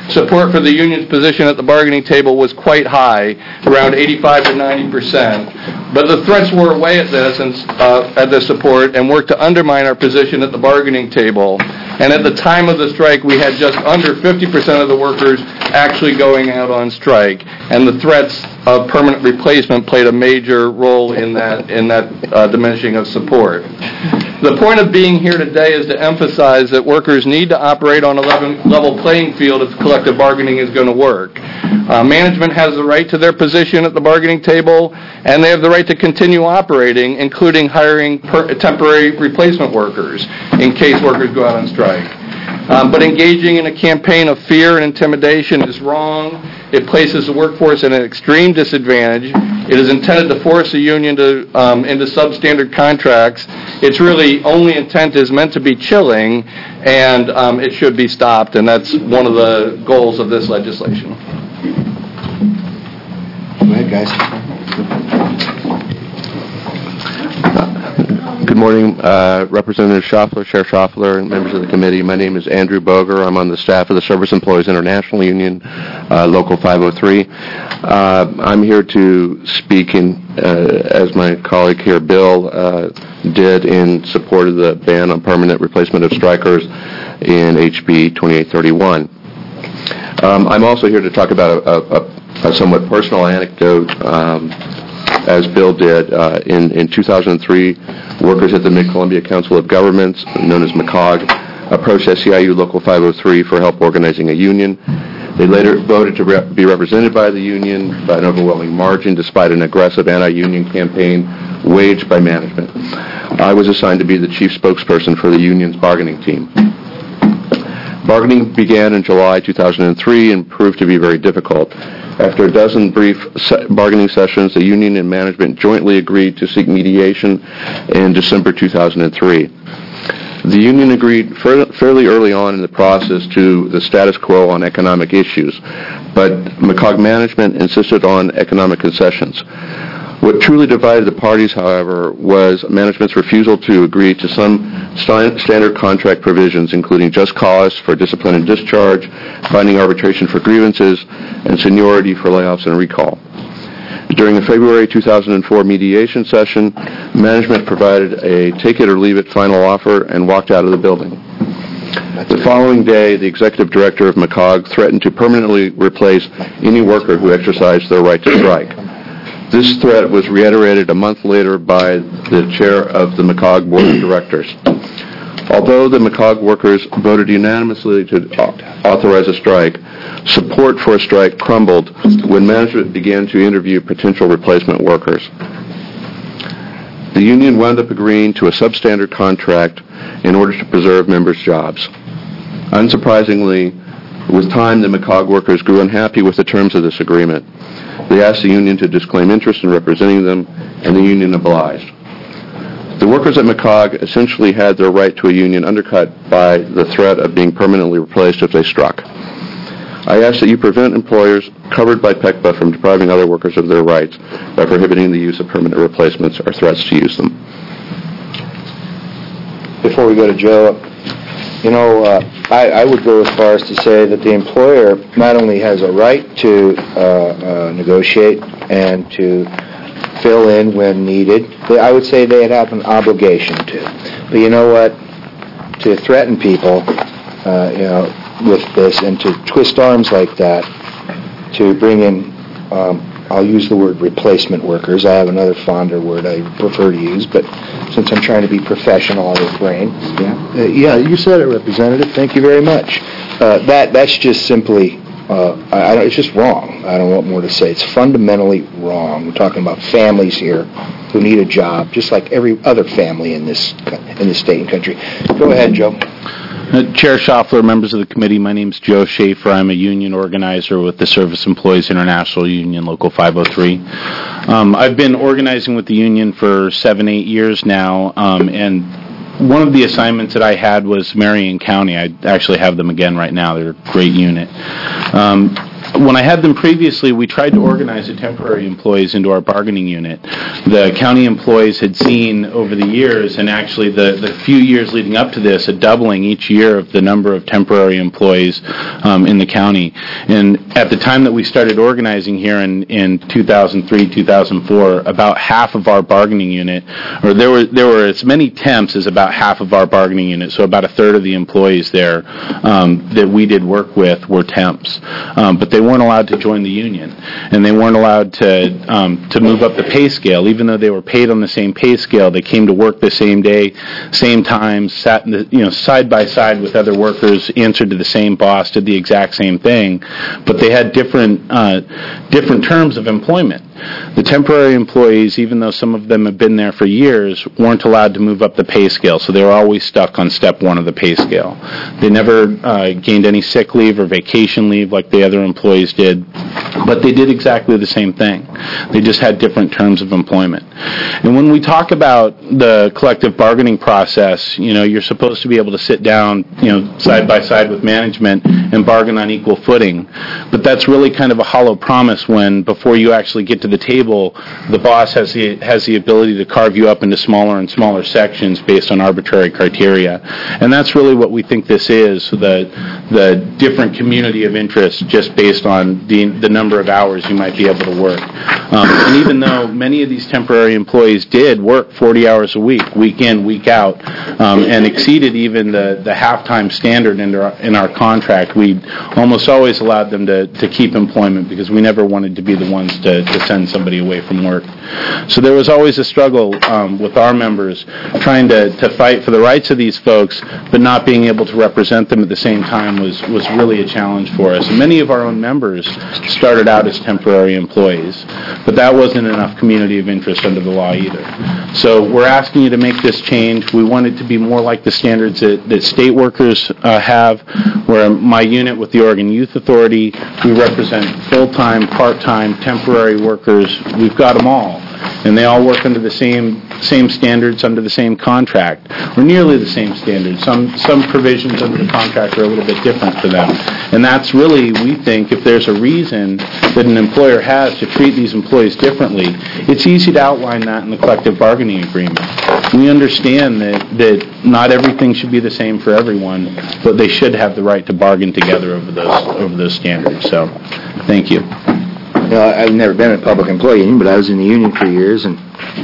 support for the union's position at the bargaining table was quite high, around 85 to 90%. But the threats wore away at this support and worked to undermine our position at the bargaining table. And at the time of the strike, we had just under 50% of the workers actually going out on strike. And the threats of permanent replacement played a major role in that diminishing of support. The point of being here today is to emphasize that workers need to operate on a level playing field if collective bargaining is going to work. Management has the right to their position at the bargaining table, and they have the right to continue operating, including hiring temporary replacement workers in case workers go out on strike. But engaging in a campaign of fear and intimidation is wrong. It places the workforce at an extreme disadvantage. It is intended to force the union into substandard contracts. Its really only intent is meant to be chilling, and it should be stopped, and that's one of the goals of this legislation. Go ahead, guys. Good morning, Representative Schaffler, Chair Schaffler, and members of the committee. My name is Andrew Boger. I'm on the staff of the Service Employees International Union, Local 503. I'm here to speak as my colleague here, Bill, did in support of the ban on permanent replacement of strikers in HB 2831. I'm also here to talk about a somewhat personal anecdote. As Bill did, in 2003, workers at the Mid-Columbia Council of Governments, known as MCOG, approached SEIU Local 503 for help organizing a union. They later voted to be represented by the union by an overwhelming margin, despite an aggressive anti-union campaign waged by management. I was assigned to be the chief spokesperson for the union's bargaining team. Bargaining began in July 2003 and proved to be very difficult. After a dozen brief bargaining sessions, the union and management jointly agreed to seek mediation in December 2003. The union agreed fairly early on in the process to the status quo on economic issues, but MCOG management insisted on economic concessions. What truly divided the parties, however, was management's refusal to agree to some standard contract provisions, including just cause for discipline and discharge, binding arbitration for grievances, and seniority for layoffs and recall. During the February 2004 mediation session, management provided a take-it-or-leave-it final offer and walked out of the building. The following day, the executive director of MCOG threatened to permanently replace any worker who exercised their right to strike. This threat was reiterated a month later by the chair of the MCOG Board of Directors. Although the MCOG workers voted unanimously to authorize a strike, support for a strike crumbled when management began to interview potential replacement workers. The union wound up agreeing to a substandard contract in order to preserve members' jobs. Unsurprisingly, with time, the MCOG workers grew unhappy with the terms of this agreement. They asked the union to disclaim interest in representing them, and the union obliged. The workers at MCOG essentially had their right to a union undercut by the threat of being permanently replaced if they struck. I ask that you prevent employers covered by PECBA from depriving other workers of their rights by prohibiting the use of permanent replacements or threats to use them. Before we go to Joe, I would go as far as to say that the employer not only has a right to negotiate and to fill in when needed, but I would say they'd have an obligation to. But you know what? To threaten people, with this and to twist arms like that, to bring in, I'll use the word replacement workers. I have another fonder word I prefer to use, but since I'm trying to be professional, I'll refrain. Yeah, you said it, Representative. Thank you very much. That's just simply, it's just wrong. I don't know what more to say. It's fundamentally wrong. We're talking about families here who need a job, just like every other family in this state and country. Go ahead, Joe. Chair Schaffler, members of the committee, my name is Joe Schaefer. I'm a union organizer with the Service Employees International Union, Local 503. I've been organizing with the union for 7-8 years now, and one of the assignments that I had was Marion County. I actually have them again right now. They're a great unit. when I had them previously, we tried to organize the temporary employees into our bargaining unit. The county employees had seen over the years, and actually the few years leading up to this, a doubling each year of the number of temporary employees in the county. And at the time that we started organizing here in 2003, 2004, about half of our bargaining unit, or there were as many temps as about half of our bargaining unit, so about a third of the employees there that we did work with were temps. But they weren't allowed to join the union, and they weren't allowed to move up the pay scale. Even though they were paid on the same pay scale, they came to work the same day, same time, sat side by side with other workers, answered to the same boss, did the exact same thing, but they had different terms of employment. The temporary employees, even though some of them have been there for years, weren't allowed to move up the pay scale, so they were always stuck on step one of the pay scale. They never gained any sick leave or vacation leave like the other employees did, but they did exactly the same thing. They just had different terms of employment. And when we talk about the collective bargaining process, you're supposed to be able to sit down, side by side with management and bargain on equal footing, but that's really kind of a hollow promise when, before you actually get to the table, the boss has the ability to carve you up into smaller and smaller sections based on arbitrary criteria. And that's really what we think this is, the different community of interest just based on the number of hours you might be able to work. And even though many of these temporary employees did work 40 hours a week, week in, week out, and exceeded even the half-time standard in our contract, we almost always allowed them to keep employment because we never wanted to be the ones to send somebody away from work. So there was always a struggle with our members trying to fight for the rights of these folks, but not being able to represent them at the same time was really a challenge for us. And many of our own members started out as temporary employees, but that wasn't enough community of interest under the law either. So we're asking you to make this change. We want it to be more like the standards that state workers have, where my unit with the Oregon Youth Authority, we represent full-time, part-time, temporary workers. We've got them all, and they all work under the same standards, under the same contract, or nearly the same standards. Some provisions under the contract are a little bit different for them, and that's really, we think, if there's a reason that an employer has to treat these employees differently, it's easy to outline that in the collective bargaining agreement. We understand that not everything should be the same for everyone, but they should have the right to bargain together over those standards. So, thank you. I've never been a public employee union, but I was in the union for years, and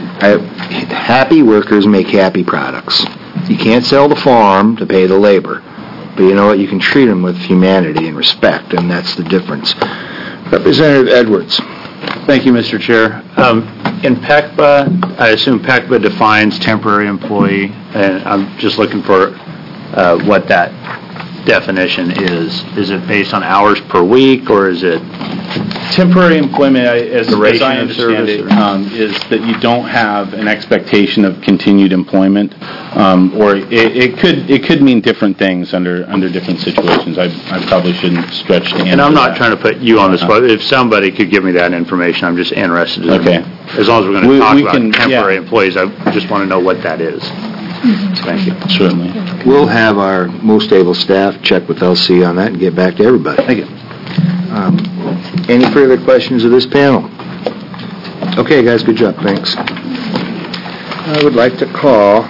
happy workers make happy products. You can't sell the farm to pay the labor, but you know what? You can treat them with humanity and respect, and that's the difference. Representative Edwards. Thank you, Mr. Chair. In PECBA, I assume PECBA defines temporary employee, and I'm just looking for what that definition is. Is it based on hours per week, or is it temporary employment, as I of understand it, service, is that you don't have an expectation of continued employment, or it could mean different things under different situations. I probably shouldn't stretch to answer And I'm not that. trying to put you on the spot. If somebody could give me that information, I'm just interested in Okay. As long as we're going to talk we about can- temporary yeah. employees, I just want to know what that is. Thank you. Certainly. We'll have our most able staff check with LC on that and get back to everybody. Thank you. Any further questions of this panel? Okay, guys, good job. Thanks. I would like to call...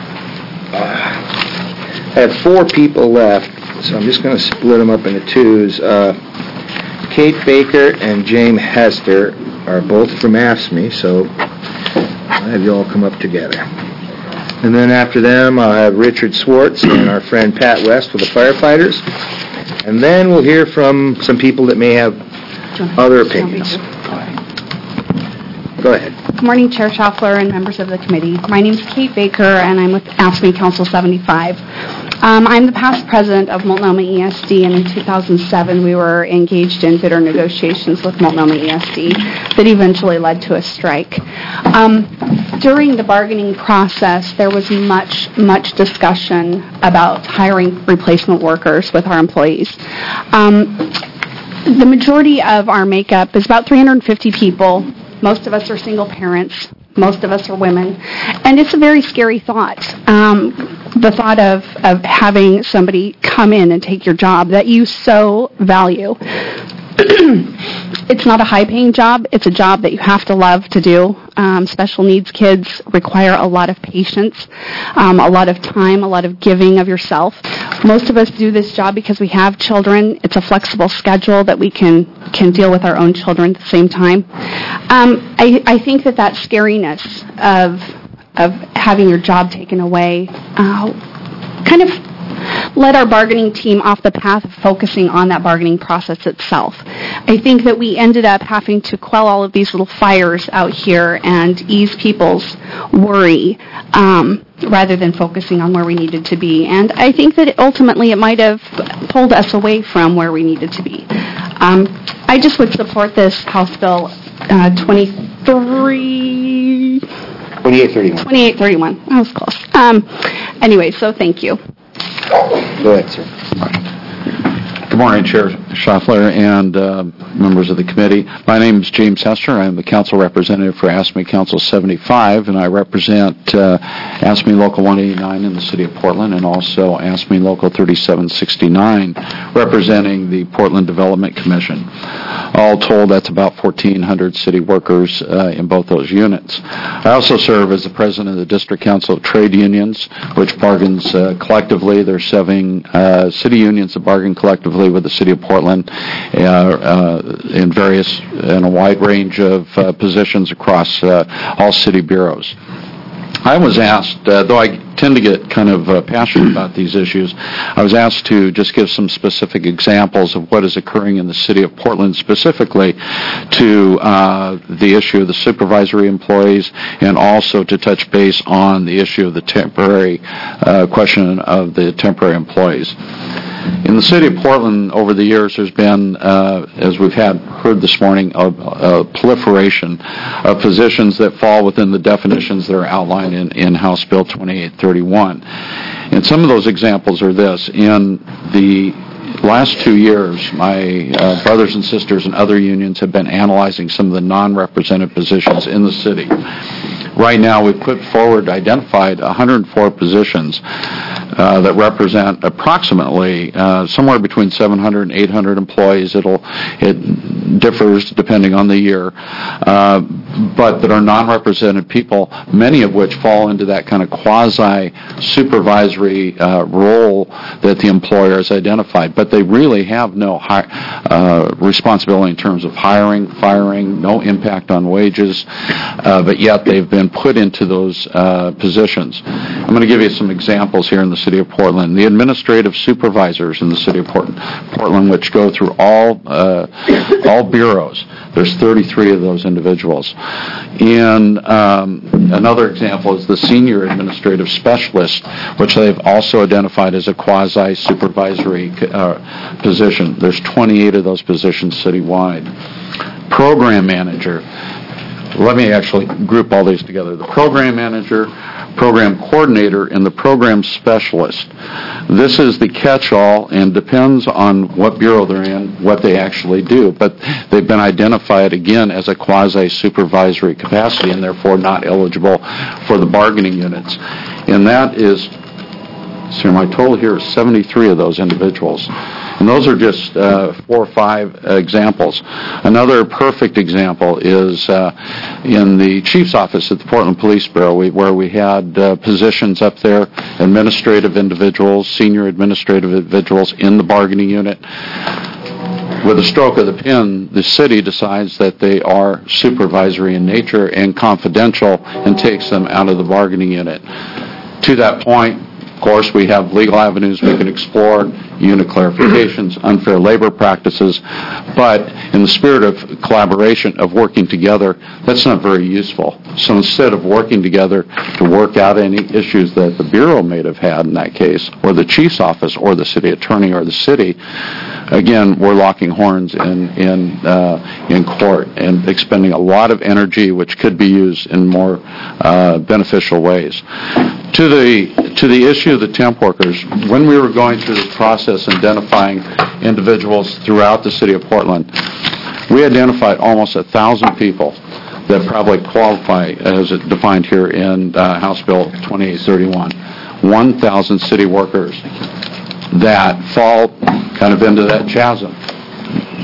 I have 4 people left, so I'm just going to split them up into twos. Kate Baker and James Hester are both from AFSCME, so I'll have you all come up together. And then after them, I'll have Richard Swartz and our friend Pat West with the firefighters. And then we'll hear from some people that may have other opinions. Go ahead. Good morning, Chair Schaffler and members of the committee. My name is Kate Baker, and I'm with AFSCME Council 75. I'm the past president of Multnomah ESD, and in 2007 we were engaged in bitter negotiations with Multnomah ESD that eventually led to a strike. During the bargaining process, there was much discussion about hiring replacement workers with our employees. The majority of our makeup is about 350 people. Most of us are single parents. Most of us are women. And it's a very scary thought. The thought of having somebody come in and take your job that you so value. It's not a high-paying job. It's a job that you have to love to do. Special needs kids require a lot of patience, a lot of time, a lot of giving of yourself. Most of us do this job because we have children. It's a flexible schedule that we can deal with our own children at the same time. I think that scariness of having your job taken away kind of led our bargaining team off the path of focusing on that bargaining process itself. I think that we ended up having to quell all of these little fires out here and ease people's worry rather than focusing on where we needed to be. And I think that ultimately it might have pulled us away from where we needed to be. I just would support this House Bill 2831. That was close. Anyway, so thank you. Go ahead, sir. Good morning, Chair Schaffler and members of the committee. My name is James Hester. I am the council representative for ASME Council 75, and I represent ASME Local 189 in the city of Portland and also ASME Local 3769, representing the Portland Development Commission. All told, that's about 1,400 city workers in both those units. I also serve as the president of the District Council of Trade Unions, which bargains collectively. There's 7 city unions that bargain collectively with the city of Portland in a wide range of positions across all city bureaus. I was asked, though I tend to get kind of passionate about these issues, I was asked to just give some specific examples of what is occurring in the city of Portland, specifically to the issue of the supervisory employees, and also to touch base on the issue of the temporary question of the temporary employees. In the city of Portland, over the years, there's been, as we've heard this morning, a proliferation of positions that fall within the definitions that are outlined in House Bill 2831. And some of those examples are this. In the last 2 years, my brothers and sisters and other unions have been analyzing some of the non-represented positions in the city. Right now, we've identified 104 positions that represent approximately somewhere between 700 and 800 employees. It differs depending on the year, but that are non-represented people, many of which fall into that kind of quasi-supervisory role that the employer has identified. But they really have no responsibility in terms of hiring, firing, no impact on wages, but yet they've been put into those positions. I'm going to give you some examples here in the city of Portland. The administrative supervisors in the city of Portland, which go through all bureaus. There's 33 of those individuals. And another example is the senior administrative specialist, which they've also identified as a quasi-supervisory position. There's 28 of those positions citywide. Program manager. Let me actually group all these together. The program manager, program coordinator, and the program specialist. This is the catch-all and depends on what bureau they're in, what they actually do. But they've been identified, again, as a quasi-supervisory capacity and therefore not eligible for the bargaining units. And that is, so my total here is 73 of those individuals. And those are just 4 or 5 examples. Another perfect example is in the chief's office at the Portland Police Bureau, where we had positions up there, administrative individuals, senior administrative individuals in the bargaining unit. With a stroke of the pen, the city decides that they are supervisory in nature and confidential and takes them out of the bargaining unit. To that point, of course, we have legal avenues we can explore, unit clarifications, unfair labor practices, but in the spirit of collaboration, of working together, that's not very useful. So instead of working together to work out any issues that the Bureau may have had in that case, or the Chief's office, or the city attorney, or the city, again, we're locking horns in court and expending a lot of energy which could be used in more beneficial ways. To the issue of the temp workers, when we were going through the process identifying individuals throughout the city of Portland, we identified almost 1,000 people that probably qualify as defined here in House Bill 2831. 1,000 city workers that fall kind of into that chasm.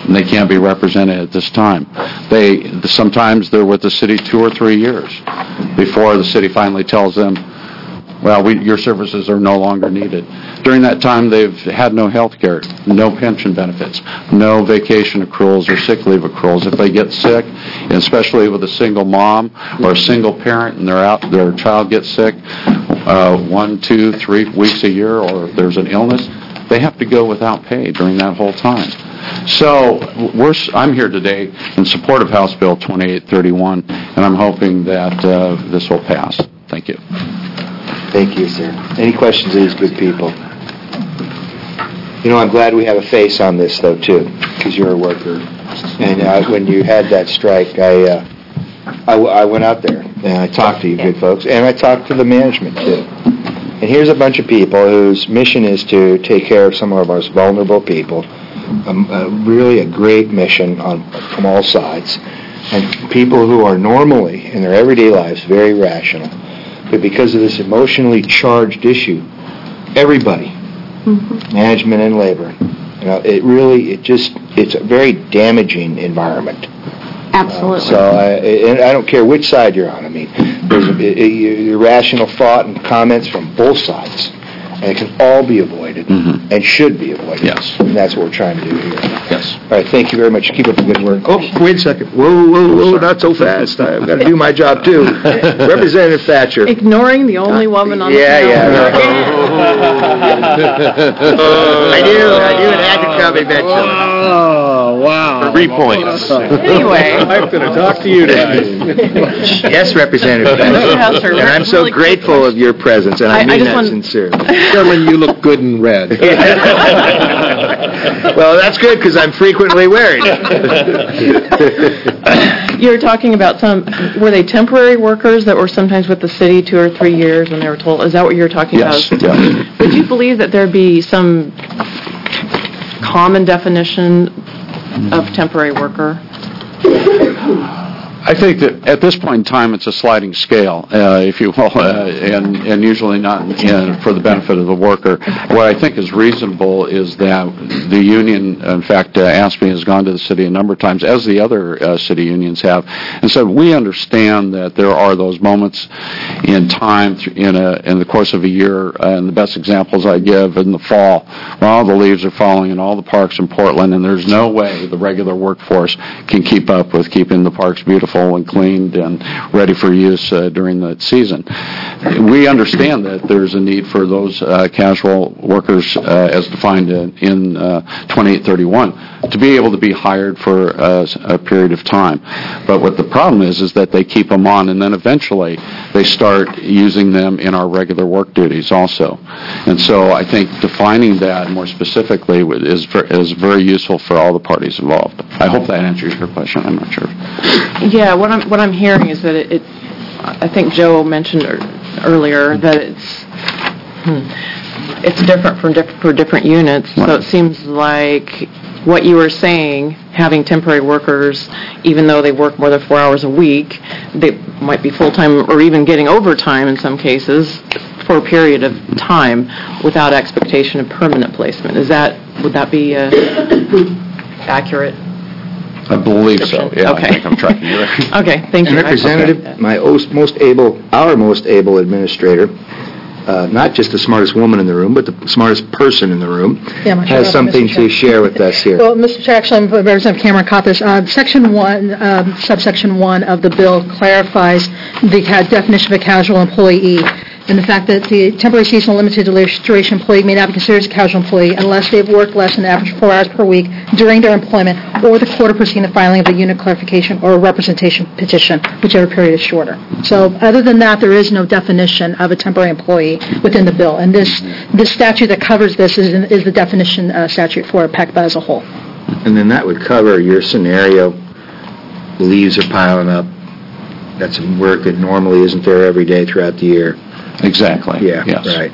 and they can't be represented at this time. Sometimes they're with the city 2 or 3 years before the city finally tells them, well, your services are no longer needed. During that time, they've had no health care, no pension benefits, no vacation accruals or sick leave accruals. If they get sick, and especially with a single mom or a single parent and their child gets sick 1, 2, 3 weeks a year, or if there's an illness, they have to go without pay during that whole time. So I'm here today in support of House Bill 2831, and I'm hoping that this will pass. Thank you. Thank you, sir. Any questions of these good people? I'm glad we have a face on this, though, too, because you're a worker. And when you had that strike, I went out there, and I talked to you good folks, and I talked to the management, too. And here's a bunch of people whose mission is to take care of some of our most vulnerable people, really a great mission from all sides, and people who are normally, in their everyday lives, very rational. But because of this emotionally charged issue, everybody, management and labor, it's a very damaging environment. Absolutely. So I don't care which side you're on. I mean, there's irrational thought and comments from both sides, and it can all be avoided and should be avoided. Yes. And that's what we're trying to do here. Yes. All right, thank you very much. Keep up the good work. Oh, wait a second. Whoa, not so fast. I've got to do my job, too. Representative Thatcher. Ignoring the only woman on the I knew it had to come eventually. Oh, wow. 3 points. Anyway. I'm going to talk to you tonight. Yes, Representative Thatcher. And I'm so grateful of your presence, and I mean that sincerely. Chairman, you look good in red. Well, that's good, because I'm frequently wearing it. You were talking about were they temporary workers that were sometimes with the city 2 or 3 years when they were told? Is that what you were talking Yes. about? Yes. Would you believe that there'd be some common definition of temporary worker? I think that at this point in time, it's a sliding scale, if you will, and usually not for the benefit of the worker. What I think is reasonable is that the union, in fact, ASME has gone to the city a number of times, as the other city unions have, and said, we understand that there are those moments in time in the course of a year, and the best examples I give in the fall, when all the leaves are falling in all the parks in Portland, and there's no way the regular workforce can keep up with keeping the parks beautiful and cleaned and ready for use during the season. We understand that there's a need for those casual workers, as defined in 2831, to be able to be hired for a period of time. But what the problem is that they keep them on, and then eventually they start using them in our regular work duties also. And so I think defining that more specifically is very useful for all the parties involved. I hope that answers your question. I'm not sure. Yeah, what I'm hearing is that I think Joe mentioned earlier that it's different for different units. So it seems like what you were saying, having temporary workers, even though they work more than 4 hours a week, they might be full-time or even getting overtime in some cases for a period of time without expectation of permanent placement. Would that be accurate? I believe so. Yeah, okay. I think I'm tracking you there. Okay, thank you. And Representative, our most able administrator, not just the smartest woman in the room, but the smartest person in the room, has something to share with us here. Well, Mr. Chair, actually, Representative Cameron caught this. Section 1, subsection 1 of the bill clarifies the definition of a casual employee, and the fact that the temporary seasonal limited duration employee may not be considered as a casual employee unless they've worked less than average 4 hours per week during their employment or the quarter preceding the filing of a unit clarification or a representation petition, whichever period is shorter. So other than that, there is no definition of a temporary employee within the bill. And this statute that covers this is the definition statute for PECBA as a whole. And then that would cover your scenario. The leaves are piling up. That's some work that normally isn't there every day throughout the year. Exactly. Yeah, yes. Right.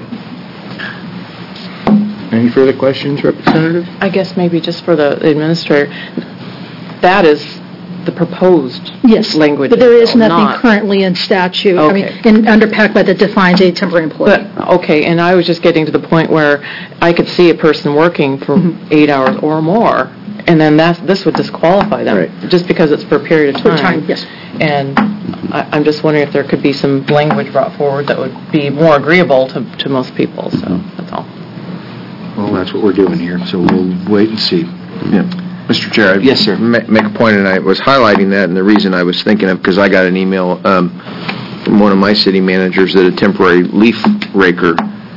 Any further questions, Representative? I guess maybe just for the administrator, that is the proposed language. But there is nothing currently in statute, Okay. under PECBA that defines a temporary employee. Okay, and I was just getting to the point where I could see a person working for 8 hours or more and then this would disqualify them, just because it's for a period of time. Yes. And I'm just wondering if there could be some language brought forward that would be more agreeable to most people, so that's all. Well, that's what we're doing here, so we'll wait and see. Yeah. Mr. Chair, Yes, sir. make a point, and I was highlighting that, and the reason I was thinking of, because I got an email from one of my city managers that a temporary leaf raker,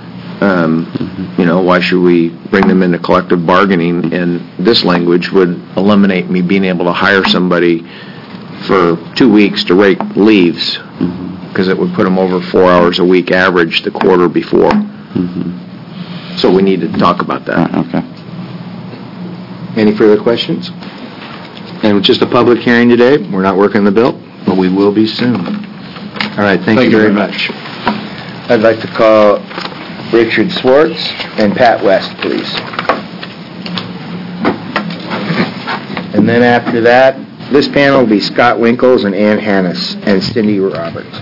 why should we bring them into collective bargaining? And this language would eliminate me being able to hire somebody for 2 weeks to rake leaves, because it would put them over 4 hours a week average the quarter before. So we need to talk about that. Okay. Any further questions? And it's just a public hearing today. We're not working the bill, but we will be soon. All right, thank you very much. I'd like to call Richard Swartz and Pat West, please. And then after that, this panel will be Scott Winkles and Ann Hannes and Cindy Roberts.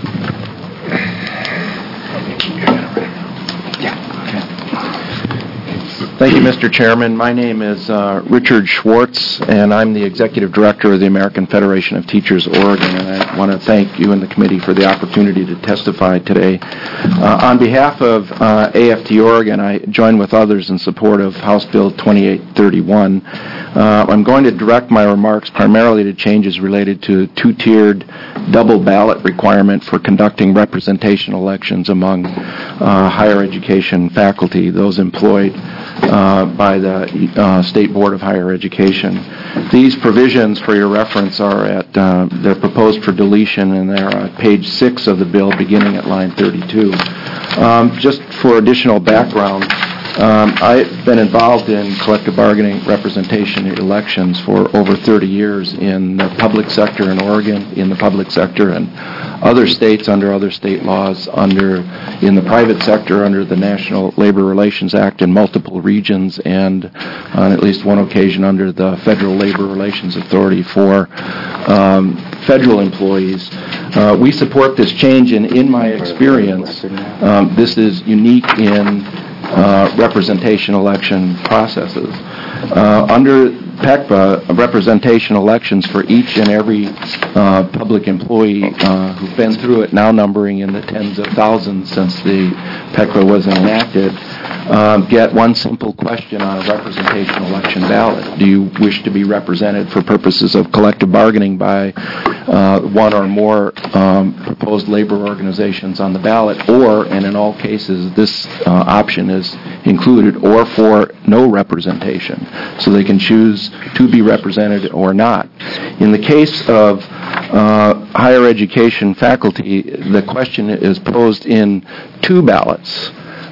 Thank you, Mr. Chairman. My name is Richard Schwartz, and I'm the Executive Director of the American Federation of Teachers Oregon, and I want to thank you and the committee for the opportunity to testify today. On behalf of AFT Oregon, I join with others in support of House Bill 2831. I'm going to direct my remarks primarily to changes related to two-tiered double ballot requirement for conducting representation elections among higher education faculty, those employed by the State Board of Higher Education. These provisions, for your reference, are they're proposed for deletion, and they're on page 6 of the bill, beginning at line 32. Just for additional background, I've been involved in collective bargaining representation elections for over 30 years in the public sector in Oregon, in the public sector in other states under other state laws, in the private sector under the National Labor Relations Act in multiple regions, and on at least one occasion under the Federal Labor Relations Authority for federal employees. We support this change, and in my experience, this is unique in representation election processes. Under PECPA, representation elections for each and every public employee who've been through it, now numbering in the tens of thousands since the PECPA was enacted, get one simple question on a representation election ballot. Do you wish to be represented for purposes of collective bargaining by one or more proposed labor organizations on the ballot, or, and in all cases this option is included, or for no representation, so they can choose to be represented or not. In the case of higher education faculty, the question is posed in two ballots.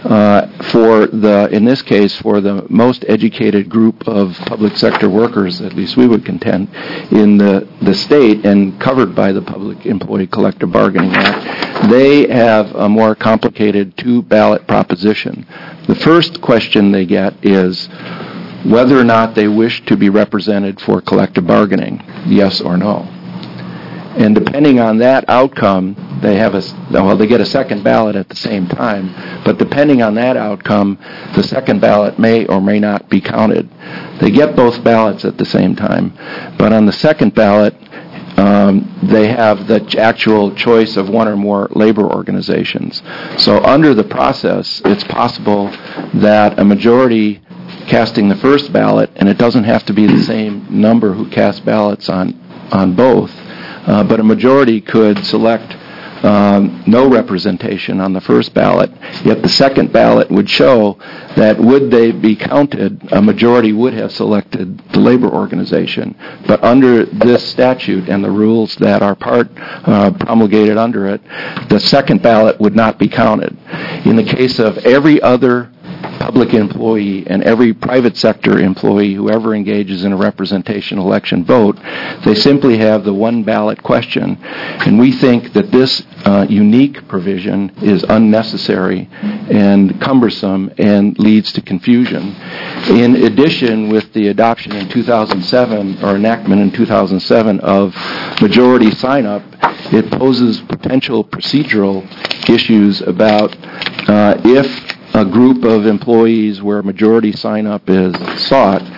In this case, for the most educated group of public sector workers, at least we would contend, in the state and covered by the Public Employee Collective Bargaining Act, they have a more complicated two-ballot proposition. The first question they get is whether or not they wish to be represented for collective bargaining, yes or no. And depending on that outcome, they get a second ballot at the same time, but depending on that outcome, the second ballot may or may not be counted. They get both ballots at the same time, but on the second ballot, they have the actual choice of one or more labor organizations. So under the process, it's possible that a majority casting the first ballot, and it doesn't have to be the same number who cast ballots on both, but a majority could select no representation on the first ballot, yet the second ballot would show that would they be counted, a majority would have selected the labor organization. But under this statute and the rules that are promulgated under it, the second ballot would not be counted. In the case of every other public employee and every private sector employee who ever engages in a representation election vote, they simply have the one ballot question. And we think that this unique provision is unnecessary and cumbersome and leads to confusion. In addition, with the adoption in 2007, or enactment in 2007 of majority sign-up, it poses potential procedural issues about if a group of employees where majority sign-up is sought,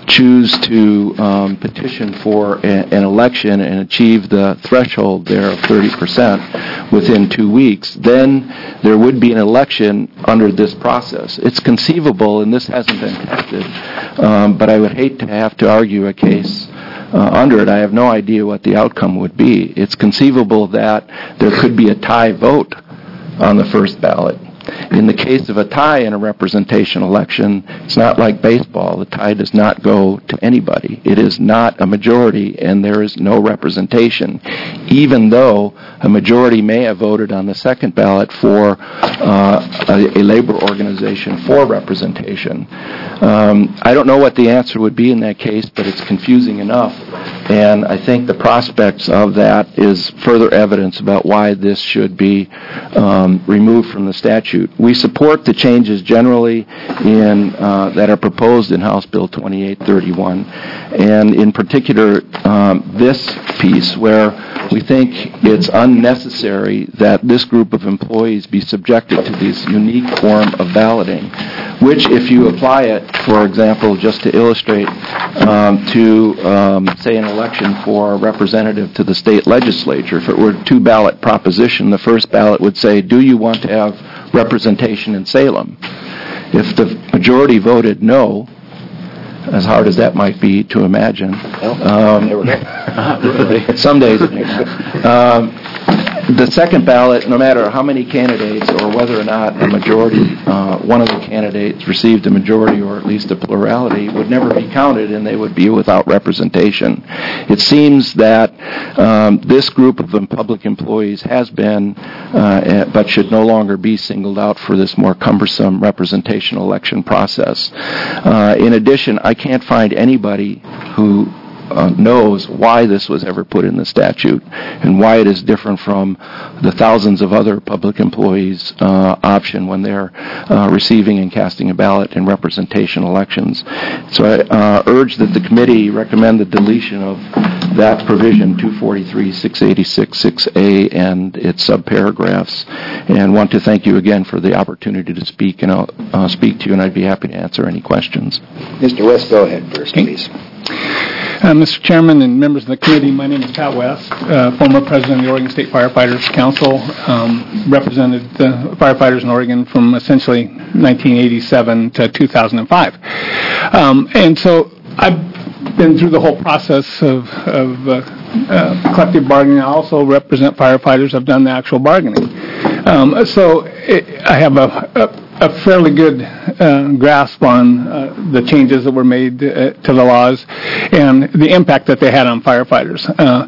choose to petition for an election and achieve the threshold there of 30% within 2 weeks, then there would be an election under this process. It's conceivable, and this hasn't been tested, but I would hate to have to argue a case under it. I have no idea what the outcome would be. It's conceivable that there could be a tie vote on the first ballot. In the case of a tie in a representation election, it's not like baseball. The tie does not go to anybody. It is not a majority, and there is no representation, even though a majority may have voted on the second ballot for a labor organization for representation. I don't know what the answer would be in that case, but it's confusing enough, and I think the prospects of that is further evidence about why this should be removed from the statute. We support the changes generally that are proposed in House Bill 2831, and in particular this piece where we think it's unnecessary that this group of employees be subjected to this unique form of balloting, which if you apply it, for example, just to illustrate, to say an election for a representative to the state legislature, if it were a two-ballot proposition, the first ballot would say, do you want to have representation in Salem? If the majority voted no, as hard as that might be to imagine, some days it may the second ballot, no matter how many candidates or whether or not a majority, one of the candidates received a majority or at least a plurality, would never be counted and they would be without representation. It seems that this group of public employees has been, but should no longer be singled out for this more cumbersome representation election process. In addition, I can't find anybody who knows why this was ever put in the statute and why it is different from the thousands of other public employees' option when they're receiving and casting a ballot in representation elections. So I urge that the committee recommend the deletion of that provision, 243-686-6A, and its subparagraphs, and want to thank you again for the opportunity to speak, and I'll speak to you, and I'd be happy to answer any questions. Mr. West, go ahead first, please. Mr. Chairman and members of the committee, my name is Pat West, former president of the Oregon State Firefighters Council, represented the firefighters in Oregon from essentially 1987 to 2005. And so I've been through the whole process of collective bargaining. I also represent firefighters. I've done the actual bargaining. So I have a fairly good grasp on the changes that were made to the laws and the impact that they had on firefighters.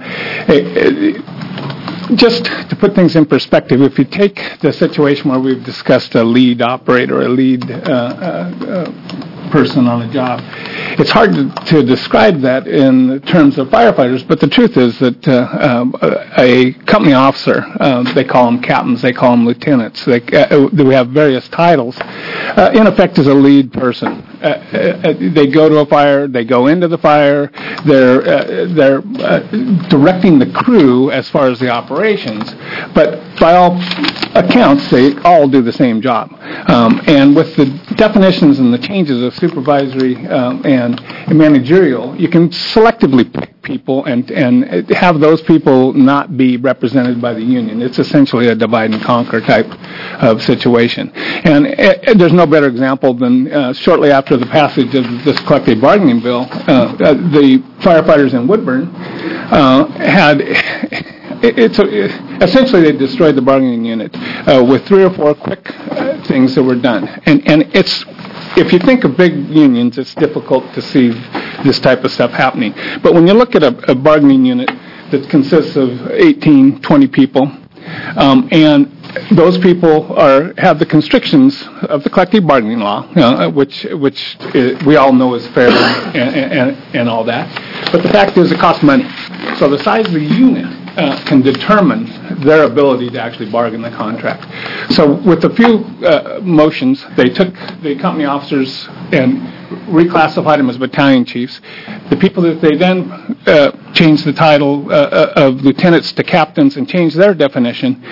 Just to put things in perspective, if you take the situation where we've discussed a lead operator, a lead person on a job, it's hard to describe that in terms of firefighters, but the truth is that a company officer, they call them captains, they call them lieutenants, we have various titles, in effect is a lead person. They go to a fire, they go into the fire, they're directing the crew as far as the operations, but by all accounts, they all do the same job. And with the definitions and the changes of supervisory and managerial, you can selectively pick people and have those people not be represented by the union. It's essentially a divide and conquer type of situation. And there's no better example than shortly after the passage of this collective bargaining bill, the firefighters in Woodburn had... essentially, they destroyed the bargaining unit with 3 or 4 quick things that were done. And if you think of big unions, it's difficult to see this type of stuff happening. But when you look at a bargaining unit that consists of 18, 20 people, and those people have the constrictions of the collective bargaining law, which we all know is fair and all that. But the fact is, it costs money. So the size of the unit can determine their ability to actually bargain the contract. So with a few motions, they took the company officers and reclassified them as battalion chiefs. The people that they then changed the title of lieutenants to captains and changed their definition.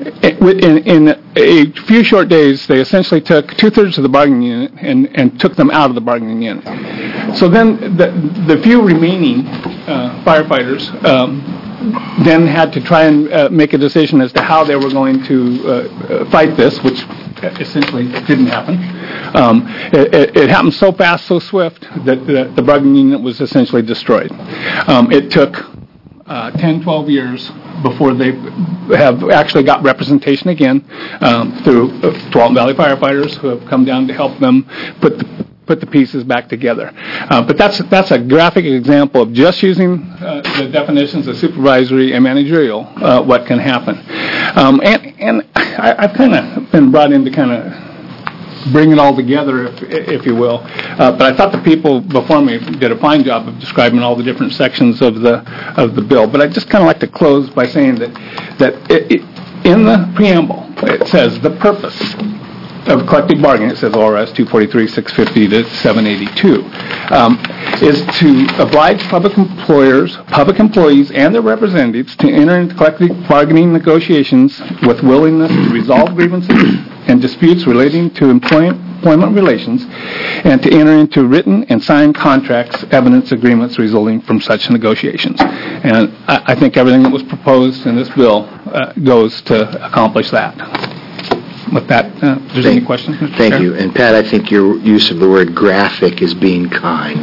In a few short days, they essentially took two-thirds of the bargaining unit and took them out of the bargaining unit. So then the few remaining firefighters then had to try and make a decision as to how they were going to fight this, which essentially didn't happen. It happened so fast, so swift, that the bargaining unit was essentially destroyed. It took 10, 12 years before they have actually got representation again through Tualatin Valley firefighters who have come down to help them put the pieces back together. But that's a graphic example of just using the definitions of supervisory and managerial, what can happen. And I've kind of been brought in to kind of bring it all together, if you will. But I thought the people before me did a fine job of describing all the different sections of the bill. But I'd just kind of like to close by saying that in the preamble, it says the purpose of collective bargaining, it says ORS 243, 650 to 782, is to oblige public employees, and their representatives to enter into collective bargaining negotiations with willingness to resolve grievances and disputes relating to employment relations, and to enter into written and signed contracts, evidence agreements resulting from such negotiations. And I think everything that was proposed in this bill goes to accomplish that. With that, if there's any questions, Mr. Thank Chair? you. And Pat, I think your use of the word graphic is being kind.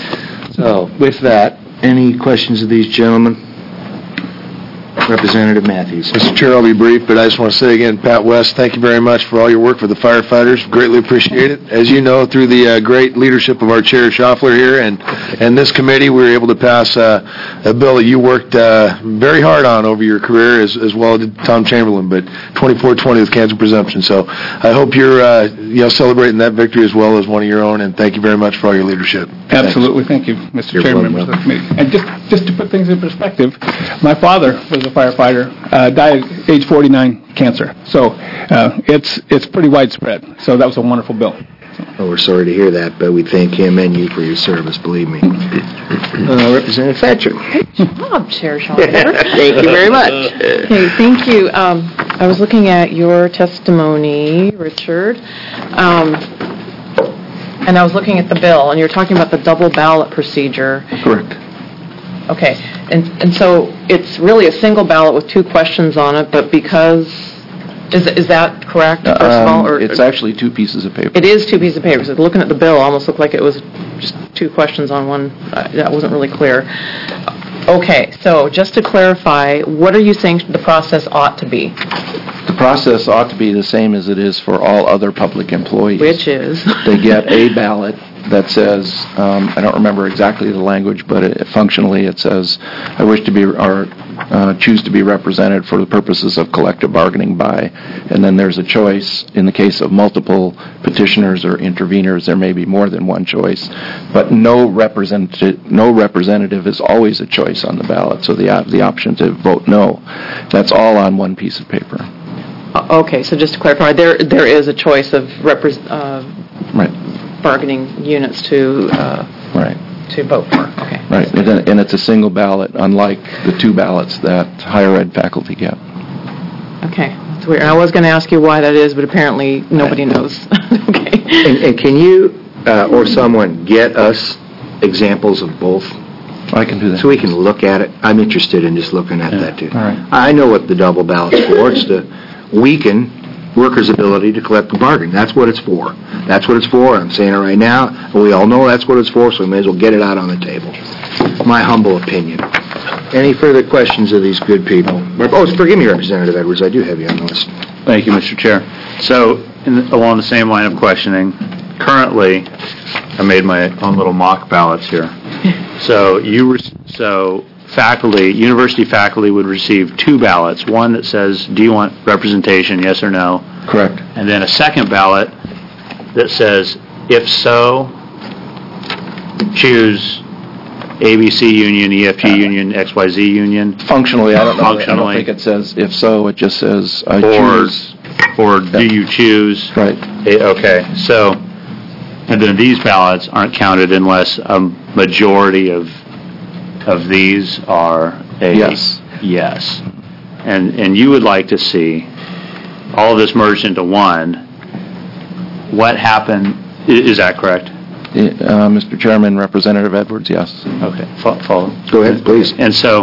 So, with that, any questions of these gentlemen? Representative Matthews. Mr. Chair, I'll be brief, but I just want to say again, Pat West, thank you very much for all your work for the firefighters. Greatly appreciate it. As you know, through the great leadership of our Chair Schaffler here and this committee, we were able to pass a bill that you worked very hard on over your career, as well did Tom Chamberlain, but 2420 with cancer presumption. So I hope you're celebrating that victory as well as one of your own, and thank you very much for all your leadership. Absolutely. Thank you, Mr. Chair, members of the committee. And just to put things in perspective, my father was a firefighter, died at age 49, cancer. So it's pretty widespread. So that was a wonderful bill. Well, we're sorry to hear that, but we thank him and you for your service, believe me. Representative Thatcher. Good job, Chair Schaffler. Thank you very much. Okay, thank you. I was looking at your testimony, Richard, and I was looking at the bill, and you're talking about the double ballot procedure. Correct. Okay, and so it's really a single ballot with two questions on it, but because, is that correct, first of all? Or it's actually two pieces of paper. It is two pieces of paper. So looking at the bill, it almost looked like it was just two questions on one. That wasn't really clear. Okay, so just to clarify, what are you saying the process ought to be? The process ought to be the same as it is for all other public employees. Which is? They get a ballot that says, I don't remember exactly the language, but functionally it says, I wish to be, or choose to be represented for the purposes of collective bargaining by, and then there's a choice. In the case of multiple petitioners or interveners, there may be more than one choice, but no representative is always a choice on the ballot, so the option to vote no. That's all on one piece of paper. Okay, so just to clarify, there is a choice of bargaining units to vote for. Okay. Right, and it's a single ballot, unlike the two ballots that higher ed faculty get. Okay, that's weird. I was going to ask you why that is, but apparently nobody knows. Okay. And can you or someone get us examples of both? I can do that. So we can look at it. I'm interested in just looking at that too. All right. I know what the double ballot's for. It's to weaken workers' ability to collective bargain. That's what it's for. That's what it's for. I'm saying it right now. We all know that's what it's for, so we may as well get it out on the table. My humble opinion. Any further questions of these good people? Oh, forgive me, Representative Edwards. I do have you on the list. Thank you, Mr. Chair. So, along the same line of questioning, currently, I made my own little mock ballots here. So, university faculty would receive two ballots. One that says, do you want representation, yes or no? Correct. And then a second ballot that says, if so, choose ABC union, EFG union, XYZ union. Functionally, I don't know. I don't think it says if so. It just says I choose. Or do you choose? Right. Okay. So, and then these ballots aren't counted unless a majority of of these are a... Yes. Yes. And you would like to see all of this merged into one. What happened, is that correct? Mr. Chairman, Representative Edwards, yes. Okay, follow. Go ahead, please. And so,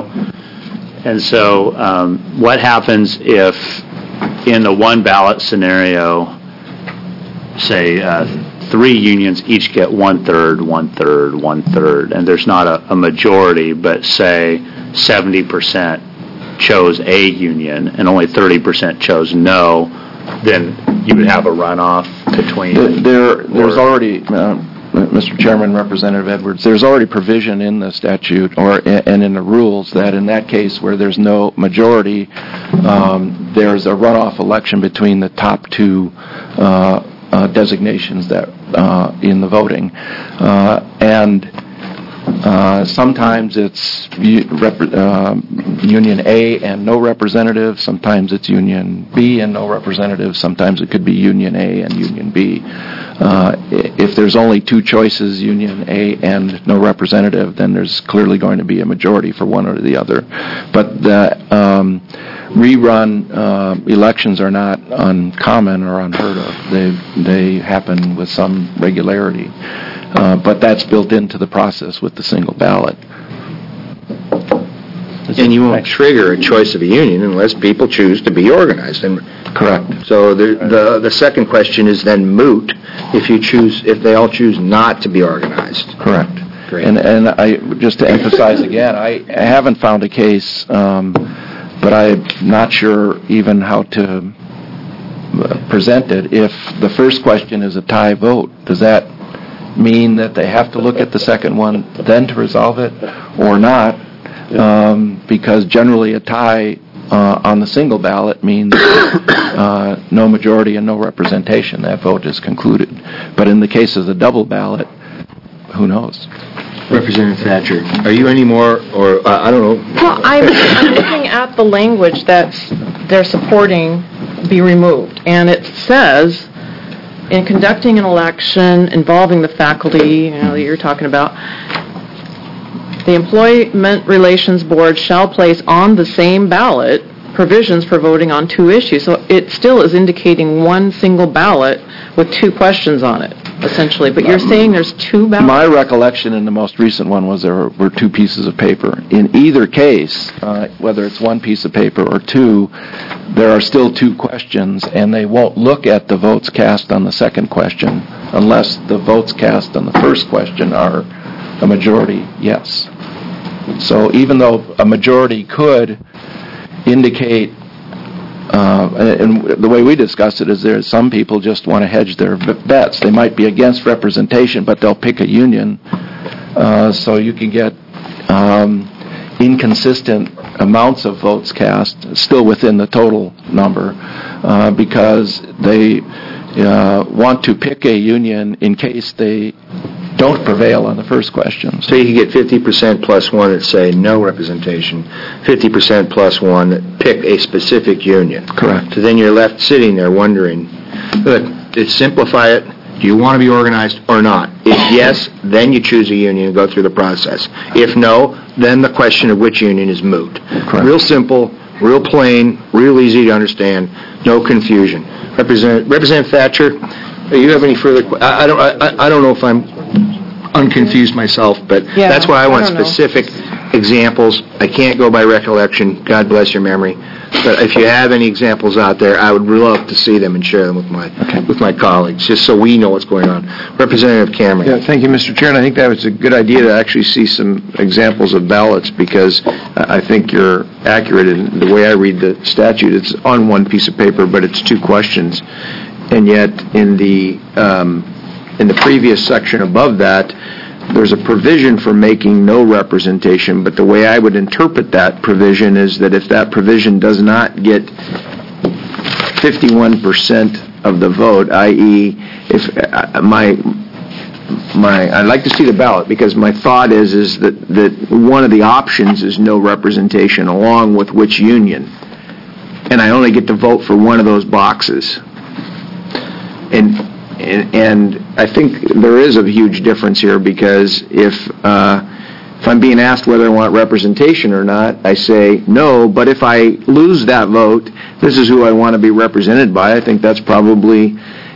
what happens if, in the one ballot scenario, say 3 unions each get 1/3, 1/3, 1/3, and there's not a majority, but say 70% chose a union and only 30% chose no, then you would have a runoff between... There's already... Mr. Chairman, Representative Edwards, there's already provision in the statute and in the rules that in that case where there's no majority, there's a runoff election between the top 2 designations that in the voting. Sometimes it's Union A and no representative. Sometimes it's Union B and no representative. Sometimes it could be Union A and Union B. If there's only 2 choices, Union A and no representative, then there's clearly going to be a majority for one or the other. But the rerun elections are not uncommon or unheard of. They happen with some regularity. But that's built into the process with the single ballot. And you won't trigger a choice of a union unless people choose to be organized. Correct. So the second question is then moot if they all choose not to be organized. Correct. Great. And I just to emphasize again, I haven't found a case, but I'm not sure even how to present it. If the first question is a tie vote, does that mean that they have to look at the second one then to resolve it or not? Because generally a tie on the single ballot means no majority and no representation. That vote is concluded. But in the case of the double ballot, who knows? Representative Thatcher, are you any more, or I don't know? Well, I'm looking at the language that they're supporting be removed, and it says, in conducting an election involving the faculty, that you're talking about, the Employment Relations Board shall place on the same ballot provisions for voting on 2 issues. So it still is indicating one single ballot with 2 questions on it, essentially. But you're saying there's 2 ballots? My recollection in the most recent one was there were 2 pieces of paper. In either case, whether it's 1 piece of paper or 2, there are still 2 questions, and they won't look at the votes cast on the second question unless the votes cast on the first question are a majority yes. So even though a majority could indicate, and the way we discussed it is there's some people just want to hedge their bets. They might be against representation, but they'll pick a union. So you can get inconsistent amounts of votes cast, still within the total number, because they want to pick a union in case they don't prevail on the first question. So you can get 50% plus 1 that say no representation, 50% plus 1 that pick a specific union. Correct. So then you're left sitting there wondering, look, to simplify it, do you want to be organized or not? If yes, then you choose a union and go through the process. If no, then the question of which union is moot. Correct. Real simple, real plain, real easy to understand, no confusion. Representative Thatcher, do you have any further? I don't know if I'm unconfused myself, but that's why I want specific examples. I can't go by recollection. God bless your memory. But if you have any examples out there, I would love to see them and share them with my colleagues, just so we know what's going on. Representative Cameron. Yeah, thank you, Mr. Chair. And I think that was a good idea to actually see some examples of ballots, because I think you're accurate in the way I read the statute. It's on 1 piece of paper, but it's 2 questions. And yet, in the previous section above that, there's a provision for making no representation, but the way I would interpret that provision is that if that provision does not get 51% of the vote, i.e., if I'd like to see the ballot, because my thought is that one of the options is no representation, along with which union, and I only get to vote for one of those boxes. And I think there is a huge difference here, because if if I'm being asked whether I want representation or not, I say no, but if I lose that vote, this is who I want to be represented by. I think that's probably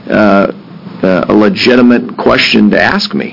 a legitimate question to ask me.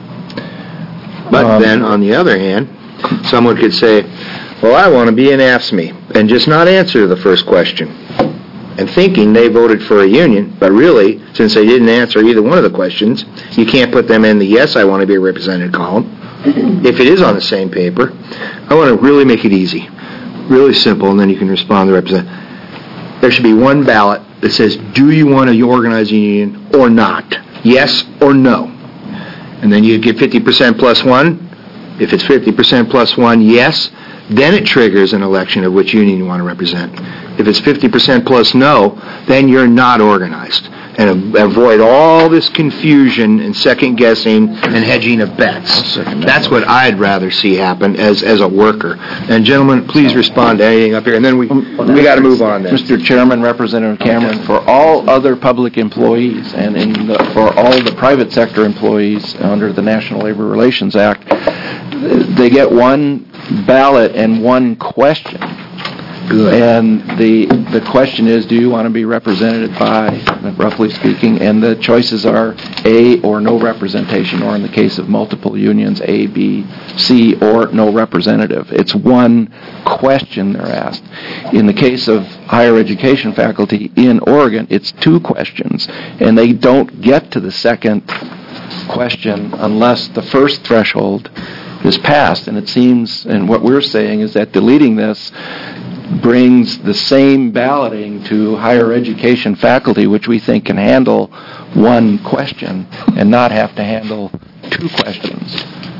But then, on the other hand, someone could say, well, I want to be in AFSCME, and just not answer the first question, and thinking they voted for a union, but really, since they didn't answer either one of the questions, you can't put them in the yes, I want to be represented column. If it is on the same paper, I want to really make it easy, really simple, and then you can respond to represent. There should be one ballot that says, do you want to organize a union or not? Yes or no? And then you get 50% plus one. If it's 50% plus one, yes, then it triggers an election of which union you want to represent. If it's 50% plus no, then you're not organized. And avoid all this confusion and second guessing and hedging of bets. That's what I'd rather see happen as a worker. And gentlemen, please respond to anything up here, and then we got to move on then. Mr. Chairman, Representative Cameron, for all other public employees and for all the private sector employees under the National Labor Relations Act, they get one ballot and one question. Good. And the question is, do you want to be represented by, roughly speaking, and the choices are A, or no representation, or in the case of multiple unions, A, B, C, or no representative. It's one question they're asked. In the case of higher education faculty in Oregon, it's two questions, and they don't get to the second question unless the first threshold is passed. And it seems, and what we're saying is that deleting this brings the same balloting to higher education faculty, which we think can handle one question and not have to handle two questions.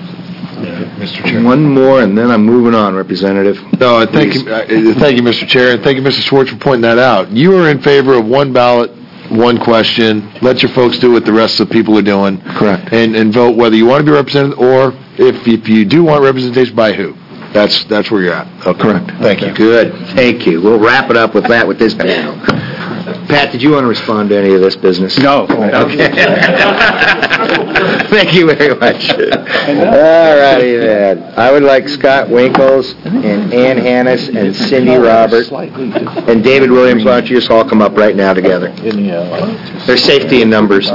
Mr. Chair. One more, and then I'm moving on, Representative. No, thank you, Mr. Chair, and thank you, Mr. Schwartz, for pointing that out. You are in favor of one ballot, one question. Let your folks do what the rest of the people are doing. Correct. And vote whether you want to be represented, or if you do want representation, by who. That's where you're at. Oh, correct. Thank you. Good. Thank you. We'll wrap it up with that with this panel. Pat, did you want to respond to any of this business? No. Okay. Thank you very much. All righty then. I would like Scott Winkles and Ann Hannis and Cindy Robert and David Williams. Why don't you just all come up right now together? There's safety in numbers.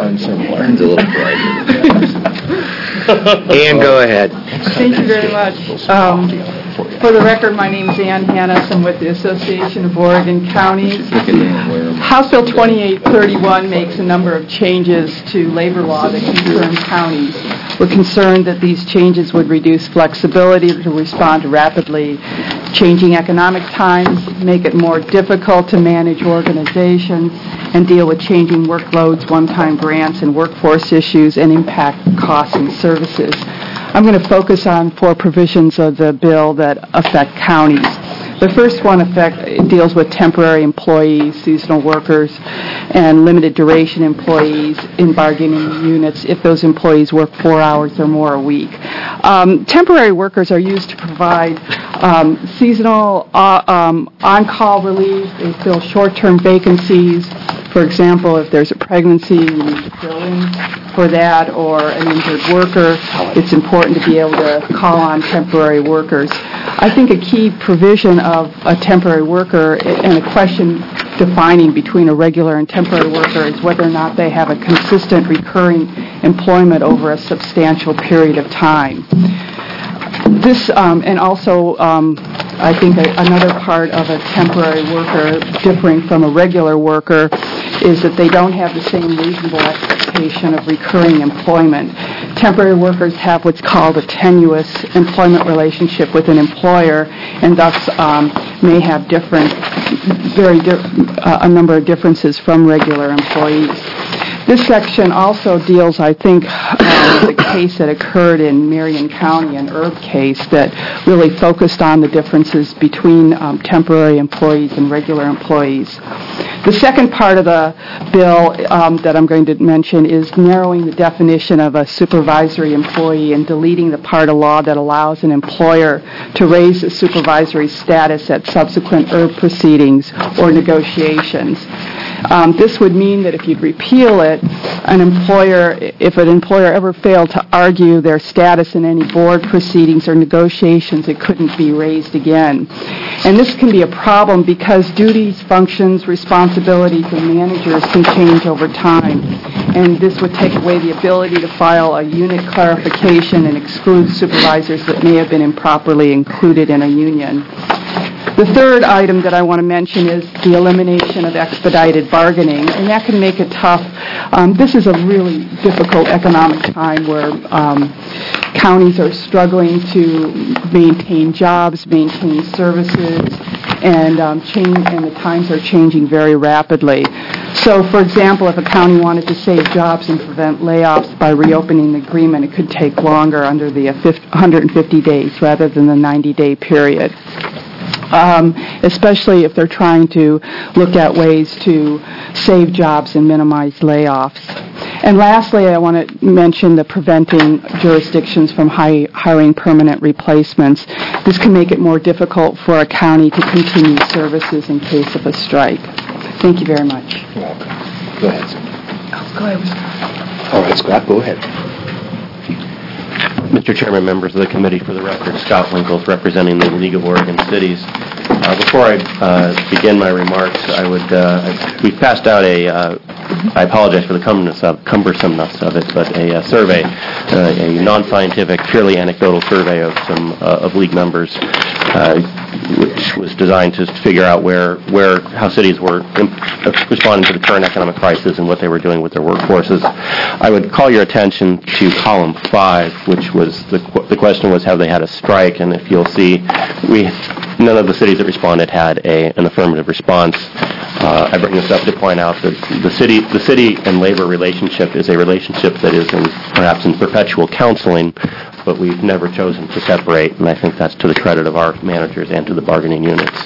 Ann, go ahead. Thank you very much. For the record, my name is Ann Hannis. I'm with the Association of Oregon Counties. House Bill 2831 makes a number of changes to labor law that concern counties. We're concerned that these changes would reduce flexibility to respond to rapidly changing economic times, make it more difficult to manage organizations, and deal with changing workloads, one-time grants, and workforce issues, and impact costs and services. I'm going to focus on 4 provisions of the bill that affect counties. The first one deals with temporary employees, seasonal workers, and limited duration employees in bargaining units if those employees work 4 hours or more a week. Temporary workers are used to provide seasonal on-call relief. They fill short-term vacancies. For example, if there's a pregnancy, you need to fill in for that, or an injured worker, it's important to be able to call on temporary workers. I think a key provision of a temporary worker and a question defining between a regular and temporary worker is whether or not they have a consistent recurring employment over a substantial period of time. This, and also, I think another part of a temporary worker differing from a regular worker is that they don't have the same reasonable expectation of recurring employment. Temporary workers have what's called a tenuous employment relationship with an employer, and thus may have a number of differences from regular employees. This section also deals, I think, with a case that occurred in Marion County, an Erb case that really focused on the differences between temporary employees and regular employees. The second part of the bill that I'm going to mention is narrowing the definition of a supervisory employee and deleting the part of law that allows an employer to raise a supervisory status at subsequent ERB proceedings or negotiations. This would mean that if you'd repeal it, if an employer ever failed to argue their status in any board proceedings or negotiations, it couldn't be raised again. And this can be a problem because duties, functions, responsibilities, and managers can change over time. And this would take away the ability to file a unit clarification and exclude supervisors that may have been improperly included in a union. The third item that I want to mention is the elimination of expedited bargaining, and that can make it tough. This is a really difficult economic time where counties are struggling to maintain jobs, maintain services, and the times are changing very rapidly. So, for example, if a county wanted to save jobs and prevent layoffs by reopening the agreement, it could take longer under the 150 days rather than the 90-day period. Especially if they're trying to look at ways to save jobs and minimize layoffs. And lastly, I want to mention the preventing jurisdictions from hiring permanent replacements. This can make it more difficult for a county to continue services in case of a strike. Thank you very much. You're welcome. Go ahead, Scott. Go ahead. All right, Scott, go ahead. Mr. Chairman, members of the committee, for the record, Scott Winkles, representing the League of Oregon Cities. Before I begin my remarks, we passed out I apologize for the cumbersomeness of it, but a survey, a non-scientific, purely anecdotal survey of some of League members, which was designed to figure out how cities were responding to the current economic crisis and what they were doing with their workforces. I would call your attention to column 5, which was the question was, have they had a strike? And if you'll see, none of the cities that responded had an affirmative response. I bring this up to point out that the city and labor relationship is a relationship that is perhaps in perpetual counseling, but we've never chosen to separate, and I think that's to the credit of our managers and to the bargaining units.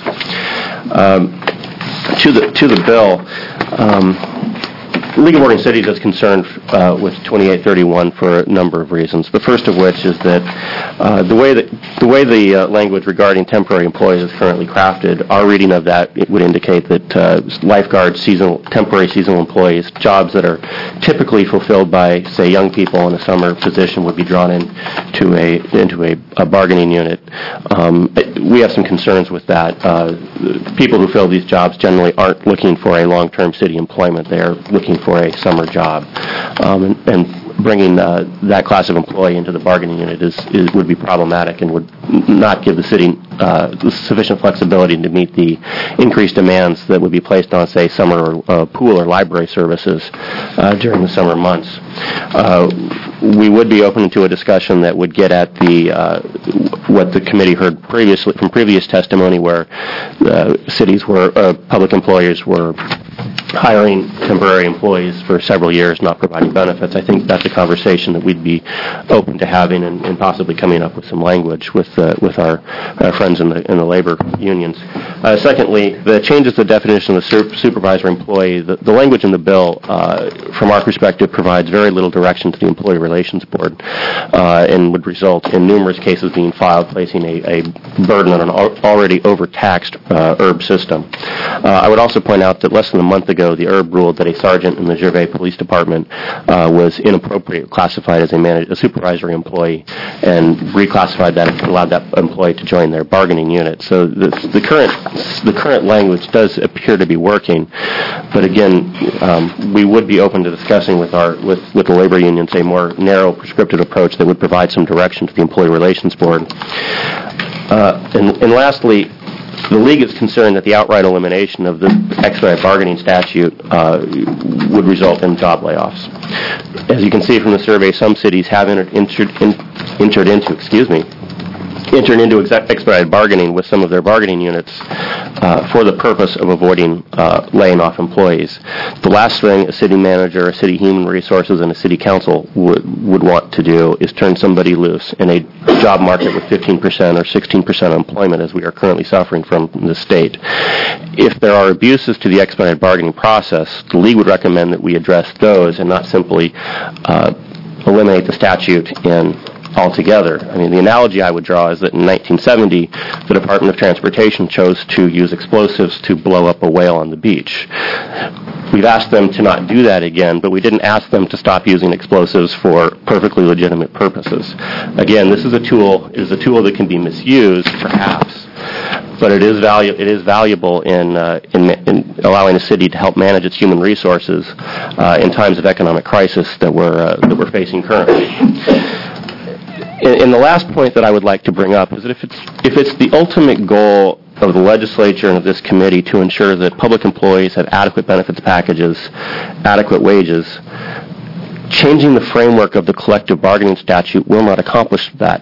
To the bill, League of Oregon Cities is concerned with 2831 for a number of reasons. The first of which is that the way the language regarding temporary employees is currently crafted, our reading of that would indicate that lifeguards, temporary seasonal employees, jobs that are typically fulfilled by, say, young people in a summer position would be drawn into a bargaining unit. We have some concerns with that. People who fill these jobs generally aren't looking for a long-term city employment. They are looking for a summer job, and bringing that class of employee into the bargaining unit would be problematic and would not give the city sufficient flexibility to meet the increased demands that would be placed on, say, summer pool or library services during the summer months. We would be open to a discussion that would get at what the committee heard previously from previous testimony, where public employers were hiring temporary employees for several years, not providing benefits. I think that's a conversation that we'd be open to having and possibly coming up with some language with our friends in the labor unions. Secondly, the changes to the definition of the supervisor employee, the language in the bill, from our perspective, provides very little direction to the Employee Relations Board and would result in numerous cases being filed, placing a burden on an already overtaxed ERB system. I would also point out that less than a month ago, the ERB ruled that a sergeant in the Gervais Police Department was inappropriately classified as a supervisory employee, and reclassified that and allowed that employee to join their bargaining unit. So the current language does appear to be working, but again, we would be open to discussing with the labor unions a more narrow prescriptive approach that would provide some direction to the Employee Relations Board. And lastly, the League is concerned that the outright elimination of the expedited bargaining statute would result in job layoffs. As you can see from the survey, some cities have entered into entered into expedited bargaining with some of their bargaining units for the purpose of avoiding laying off employees. The last thing a city manager, a city human resources, and a city council would want to do is turn somebody loose in a job market with 15% or 16% unemployment, as we are currently suffering from in the state. If there are abuses to the expedited bargaining process, the league would recommend that we address those and not simply eliminate the statute altogether. I mean, the analogy I would draw is that in 1970, the Department of Transportation chose to use explosives to blow up a whale on the beach. We've asked them to not do that again, but we didn't ask them to stop using explosives for perfectly legitimate purposes. Again, this is a tool. It is a tool that can be misused, perhaps, but it is valuable in allowing a city to help manage its human resources in times of economic crisis that we're facing currently. And the last point that I would like to bring up is that if it's the ultimate goal of the legislature and of this committee to ensure that public employees have adequate benefits packages, adequate wages, changing the framework of the collective bargaining statute will not accomplish that.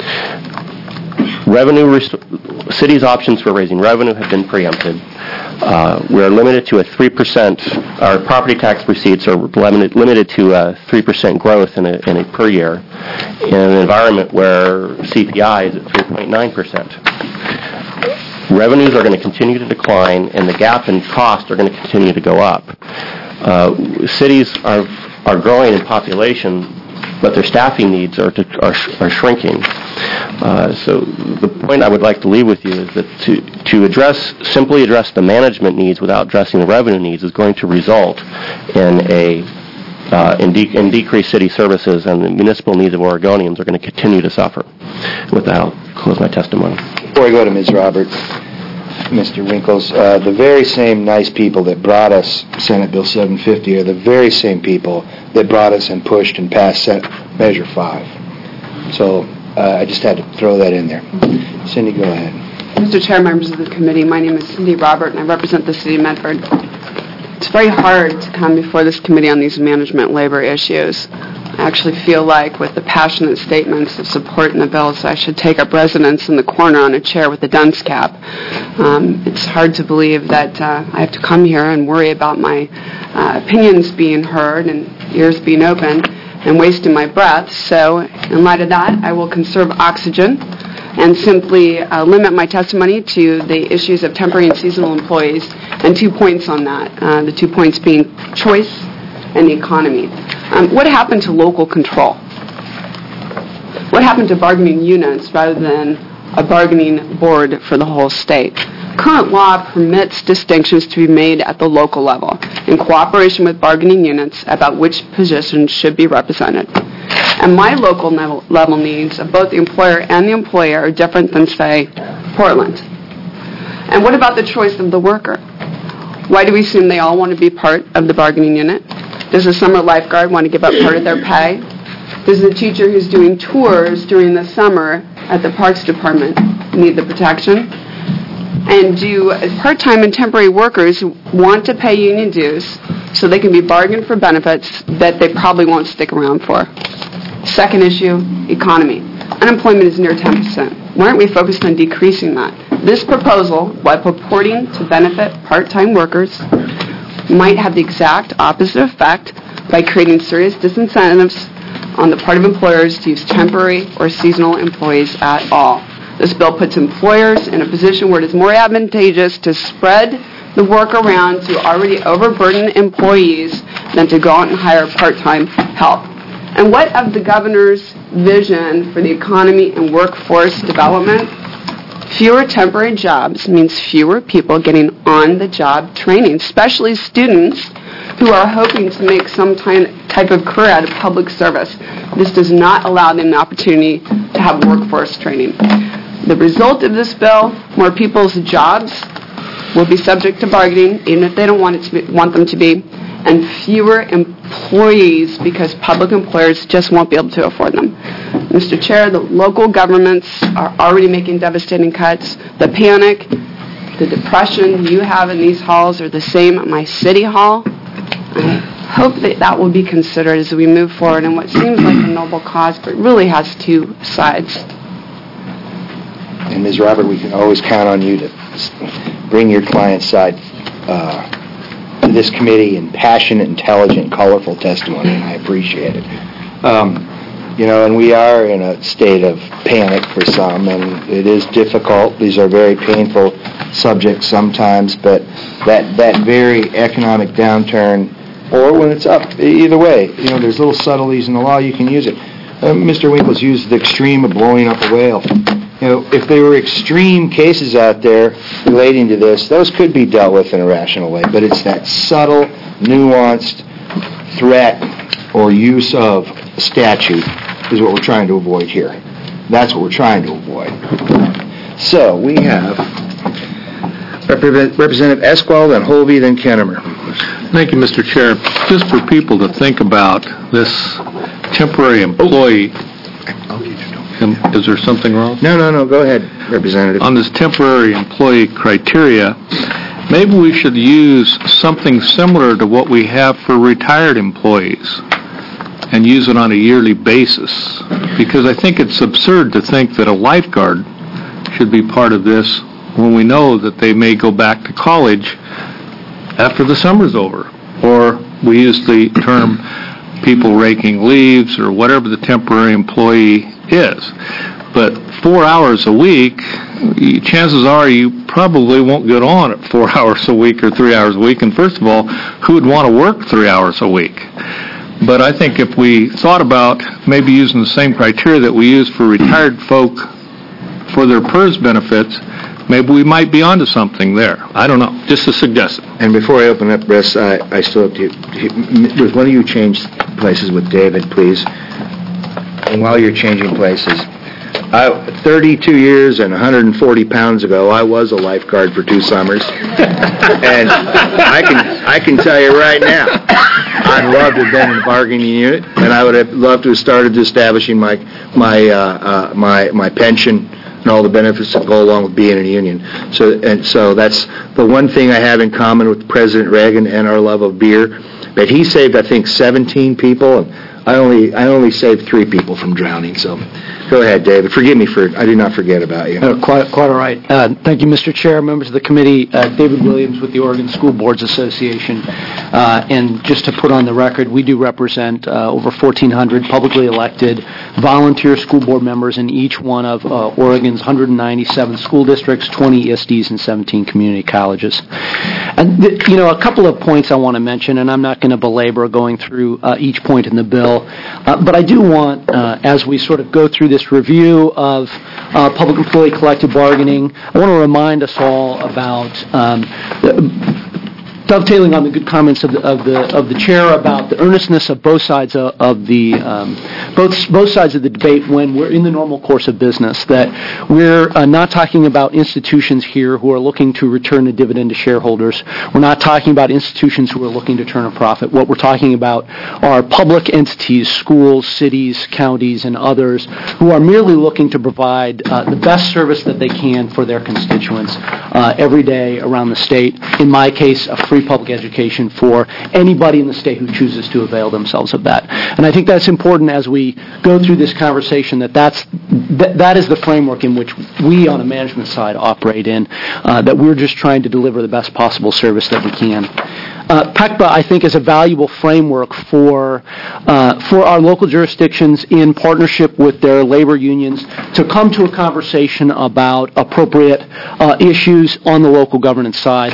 Cities' options for raising revenue have been preempted. We're limited to a 3%, our property tax receipts are limited to a 3% growth in a per year in an environment where CPI is at 3.9%. Revenues are going to continue to decline, and the gap in cost are going to continue to go up. Cities are growing in population, but their staffing needs are shrinking. So the point I would like to leave with you is that to simply address the management needs without addressing the revenue needs is going to result in decreased city services, and the municipal needs of Oregonians are going to continue to suffer. With that, I'll close my testimony. Before I go to Ms. Roberts, Mr. Winkles, the very same nice people that brought us Senate Bill 750 are the very same people that brought us and pushed and passed Senate Measure 5. So I just had to throw that in there. Cindy, go ahead. Mr. Chair, members of the committee, my name is Cindy Robert, and I represent the City of Medford. It's very hard to come before this committee on these management labor issues. I actually feel like with the passionate statements of support in the bills, I should take up residence in the corner on a chair with a dunce cap. It's hard to believe that I have to come here and worry about my opinions being heard and ears being open and wasting my breath. So in light of that, I will conserve oxygen and simply limit my testimony to the issues of temporary and seasonal employees and 2 points on that, the 2 points being choice and the economy. What happened to local control? What happened to bargaining units rather than a bargaining board for the whole state? Current law permits distinctions to be made at the local level in cooperation with bargaining units about which positions should be represented. And my local level needs of both the employer and the employer are different than, say, Portland. And what about the choice of the worker? Why do we assume they all want to be part of the bargaining unit? Does the summer lifeguard want to give up part of their pay? Does the teacher who's doing tours during the summer at the Parks Department need the protection? And do part-time and temporary workers want to pay union dues so they can be bargained for benefits that they probably won't stick around for? Second issue, economy. Unemployment is near 10%. Why aren't we focused on decreasing that? This proposal, while purporting to benefit part-time workers, might have the exact opposite effect by creating serious disincentives on the part of employers to use temporary or seasonal employees at all. This bill puts employers in a position where it is more advantageous to spread the work around to already overburdened employees than to go out and hire part-time help. And what of the governor's vision for the economy and workforce development? Fewer temporary jobs means fewer people getting on-the-job training, especially students who are hoping to make some type of career out of public service. This does not allow them the opportunity to have workforce training. The result of this bill, more people's jobs will be subject to bargaining, even if they don't want them to be, and fewer employees because public employers just won't be able to afford them. Mr. Chair, the local governments are already making devastating cuts. The panic, the depression you have in these halls are the same at my city hall. I hope that will be considered as we move forward in what seems like a noble cause, but really has two sides. And Ms. Robert, we can always count on you to bring your client's side to this committee in passionate, intelligent, colorful testimony, and I appreciate it. And we are in a state of panic for some, and it is difficult. These are very painful subjects sometimes, but that very economic downturn, or when it's up, either way, there's little subtleties in the law, you can use it. Mr. Winkles used the extreme of blowing up a whale. If there were extreme cases out there relating to this, those could be dealt with in a rational way, but it's that subtle, nuanced threat or use of statute is what we're trying to avoid here. That's what we're trying to avoid. So we have Representative Esqual, then Hovey, then Kennemer. Thank you, Mr. Chair. Just for people to think about this temporary employee. Is there something wrong? No. Go ahead, Representative. On this temporary employee criteria, maybe we should use something similar to what we have for retired employees and use it on a yearly basis. Because I think it's absurd to think that a lifeguard should be part of this when we know that they may go back to college after the summer's over. Or we use the term people raking leaves or whatever the temporary employee is. But 4 hours a week, chances are you probably won't get on at 4 hours a week or 3 hours a week. And first of all, who would want to work 3 hours a week? But I think if we thought about maybe using the same criteria that we use for retired folk for their PERS benefits, maybe we might be onto something there. I don't know. Just a suggestion. And before I open up, Russ, I still have to... Would one of you change places with David, please? And while you're changing places, 32 years and 140 pounds ago, I was a lifeguard for 2 summers. And I can tell you right now, I'd love to have been in the bargaining unit, and I would have loved to have started establishing my pension and all the benefits that go along with being in a union. So that's the one thing I have in common with President Reagan and our love of beer. But he saved, I think, 17 people, and I only saved 3 people from drowning. So go ahead, David. Forgive me I did not forget about you. Quite all right. Thank you, Mr. Chair, members of the committee. David Williams with the Oregon School Boards Association. And just to put on the record, we do represent over 1,400 publicly elected volunteer school board members in each one of Oregon's 197 school districts, 20 ISDs, and 17 community colleges. And, a couple of points I want to mention, and I'm not going to belabor going through each point in the bill, but I do want, as we sort of go through this review of public employee collective bargaining, I want to remind us all about dovetailing on the good comments of the chair about the earnestness of both sides of the both sides of the debate when we're in the normal course of business. That we're not talking about institutions here who are looking to return a dividend to shareholders. We're not talking about institutions who are looking to turn a profit. What we're talking about are public entities, schools, cities, counties, and others who are merely looking to provide the best service that they can for their constituents every day around the state. In my case, a free public education for anybody in the state who chooses to avail themselves of that. And I think that's important as we go through this conversation, that is the framework in which we on the management side operate in, that we're just trying to deliver the best possible service that we can. PECBA, I think, is a valuable framework for our local jurisdictions in partnership with their labor unions to come to a conversation about appropriate issues on the local governance side,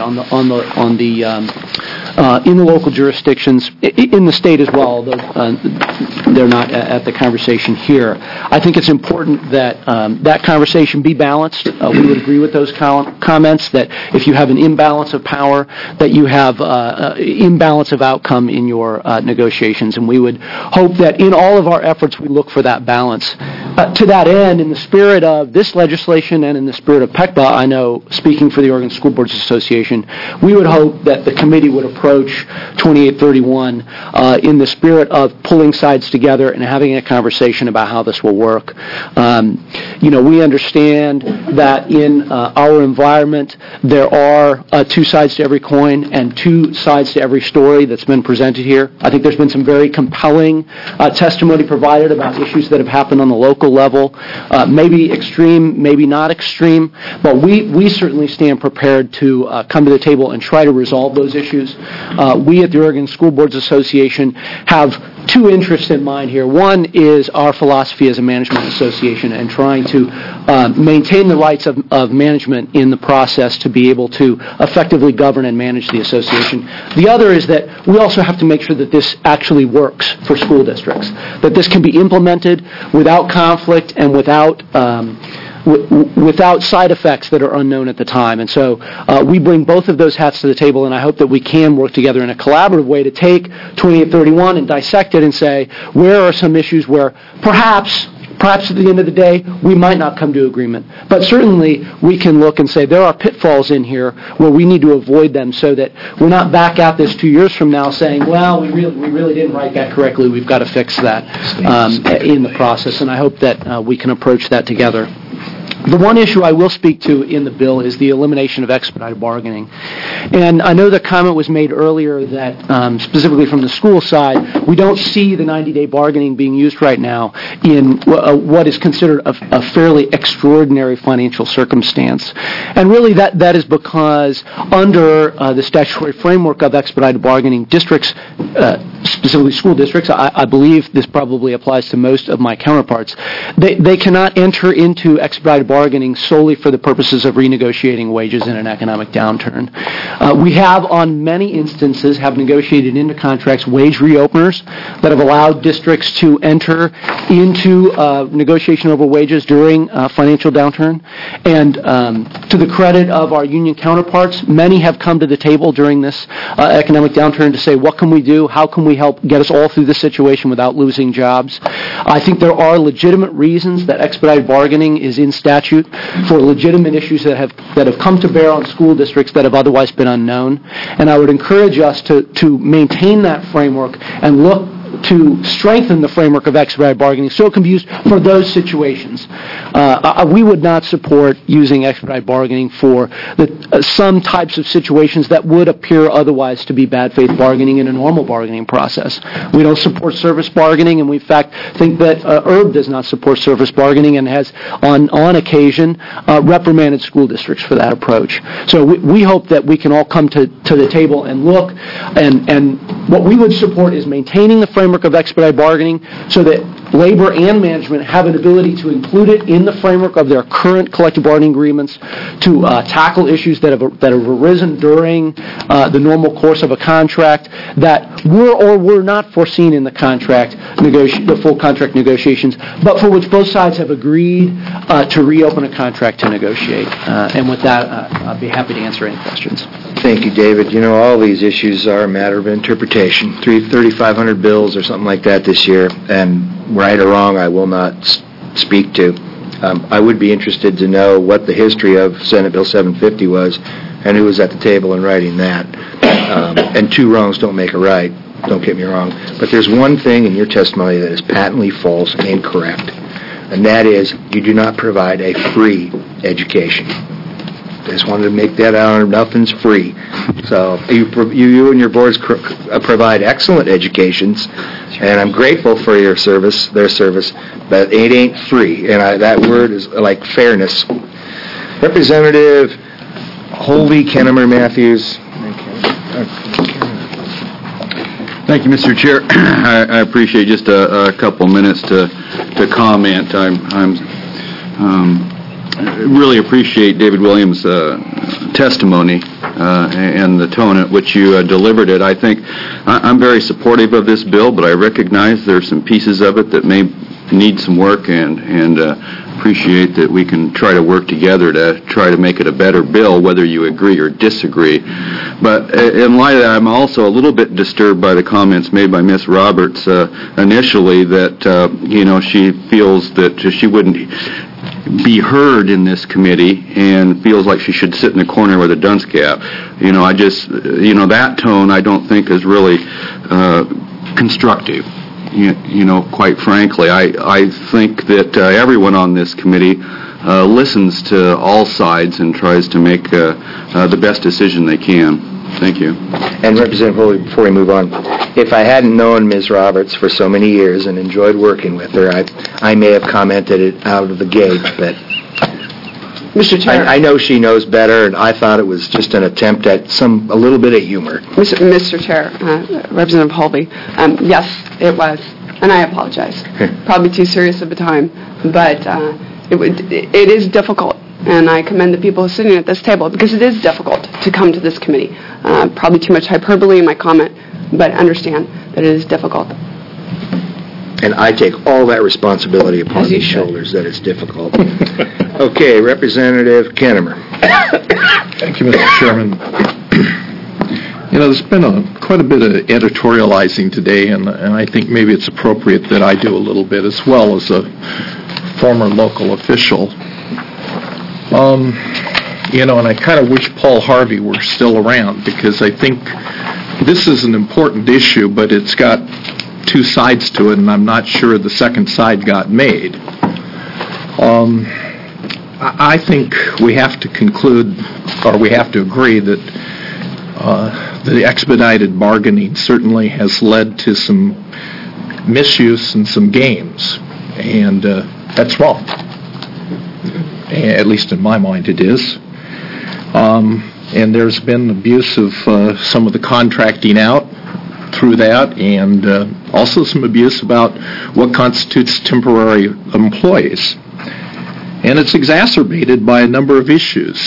in the local jurisdictions, in the state as well, although they're not at the conversation here. I think it's important that that conversation be balanced. We would agree with those comments that if you have an imbalance of power, that you have imbalance of outcome in your negotiations, and we would hope that in all of our efforts we look for that balance. To that end, in the spirit of this legislation and in the spirit of PECBA, I know, speaking for the Oregon School Boards Association, we would hope that the committee would approach 2831 in the spirit of pulling sides together and having a conversation about how this will work. We understand that in our environment there are 2 sides to every coin and 2 sides sides to every story that's been presented here. I think there's been some very compelling testimony provided about issues that have happened on the local level, maybe extreme, maybe not extreme, but we certainly stand prepared to come to the table and try to resolve those issues. We at the Oregon School Boards Association have two interests in mind here. One is our philosophy as a management association and trying to maintain the rights of management in the process to be able to effectively govern and manage the association. The other is that we also have to make sure that this actually works for school districts, that this can be implemented without conflict and without side effects that are unknown at the time. And so we bring both of those hats to the table, and I hope that we can work together in a collaborative way to take 2831 and dissect it and say, where are some issues where perhaps at the end of the day, we might not come to agreement. But certainly, we can look and say there are pitfalls in here where we need to avoid them so that we're not back at this 2 years from now saying, well, we really didn't write that correctly. We've got to fix that in the process. And I hope that we can approach that together. The one issue I will speak to in the bill is the elimination of expedited bargaining. And I know the comment was made earlier that, specifically from the school side, we don't see the 90-day bargaining being used right now in what is considered a fairly extraordinary financial circumstance. And really that is because under the statutory framework of expedited bargaining, districts, specifically school districts, I believe this probably applies to most of my counterparts, they cannot enter into expedited bargaining solely for the purposes of renegotiating wages in an economic downturn. We have, on many instances, have negotiated into contracts wage reopeners that have allowed districts to enter into negotiation over wages during a financial downturn. And to the credit of our union counterparts, many have come to the table during this economic downturn to say, what can we do? How can we help get us all through this situation without losing jobs? I think there are legitimate reasons that expedited bargaining is in statute for legitimate issues that have come to bear on school districts that have otherwise been unknown. And I would encourage us to maintain that framework and look to strengthen the framework of expedited bargaining so it can be used for those situations. We would not support using expedited bargaining for some types of situations that would appear otherwise to be bad faith bargaining in a normal bargaining process. We don't support service bargaining, and we in fact think that IRB does not support service bargaining and has on occasion reprimanded school districts for that approach. So we hope that we can all come to the table and look, and what we would support is maintaining the framework of expedited bargaining so that labor and management have an ability to include it in the framework of their current collective bargaining agreements to tackle issues that have arisen during the normal course of a contract that were or were not foreseen in the contract, the full contract negotiations, but for which both sides have agreed to reopen a contract to negotiate. And with that, I'd be happy to answer any questions. Thank you, David. You know, all these issues are a matter of interpretation. 3,500 bills or something like that this year, and right or wrong, I will not speak to. I would be interested to know what the history of Senate Bill 750 was and who was at the table in writing that. And two wrongs don't make a right, don't get me wrong. But there's one thing in your testimony that is patently false and incorrect, and that is you do not provide a free education. I just wanted to make that out. Nothing's free. So you and your boards provide excellent educations, and I'm grateful for your service, their service, but it ain't free. And that word is like fairness. Representative Holvey Kennemer Matthews. Thank you, Mr. Chair. I appreciate just a couple minutes to comment. I really appreciate David Williams' testimony and the tone at which you delivered it. I think I'm very supportive of this bill, but I recognize there are some pieces of it that may need some work, and appreciate that we can try to work together to try to make it a better bill, whether you agree or disagree. But in light of that, I'm also a little bit disturbed by the comments made by Ms. Roberts initially that, she feels that she wouldn't be heard in this committee and feels like she should sit in the corner with a dunce cap. That tone I don't think is really constructive. Quite frankly, I think that everyone on this committee listens to all sides and tries to make the best decision they can. Thank you. And Representative Foley, before we move on, if I hadn't known Ms. Roberts for so many years and enjoyed working with her, I may have commented it out of the gate, but Mr. Chair. I know she knows better, and I thought it was just an attempt at a little bit of humor. Mr. Chair, Representative Holby, yes, it was, and I apologize. Probably too serious of a time, but it is difficult, and I commend the people sitting at this table because it is difficult to come to this committee. Probably too much hyperbole in my comment, but understand that it is difficult. And I take all that responsibility upon my shoulders that it's difficult. Okay, Representative Kennemer. Thank you, Mr. Chairman. You know, there's been quite a bit of editorializing today, and I think maybe it's appropriate that I do a little bit as well as a former local official. You know, and I kind of wish Paul Harvey were still around, because I think this is an important issue, but it's got two sides to it, and I'm not sure the second side got made. I think we have to conclude, or we have to agree that the expedited bargaining certainly has led to some misuse and some games, and that's wrong. At least in my mind it is. And there's been abuse of some of the contracting out through that, and also some abuse about what constitutes temporary employees. And it's exacerbated by a number of issues.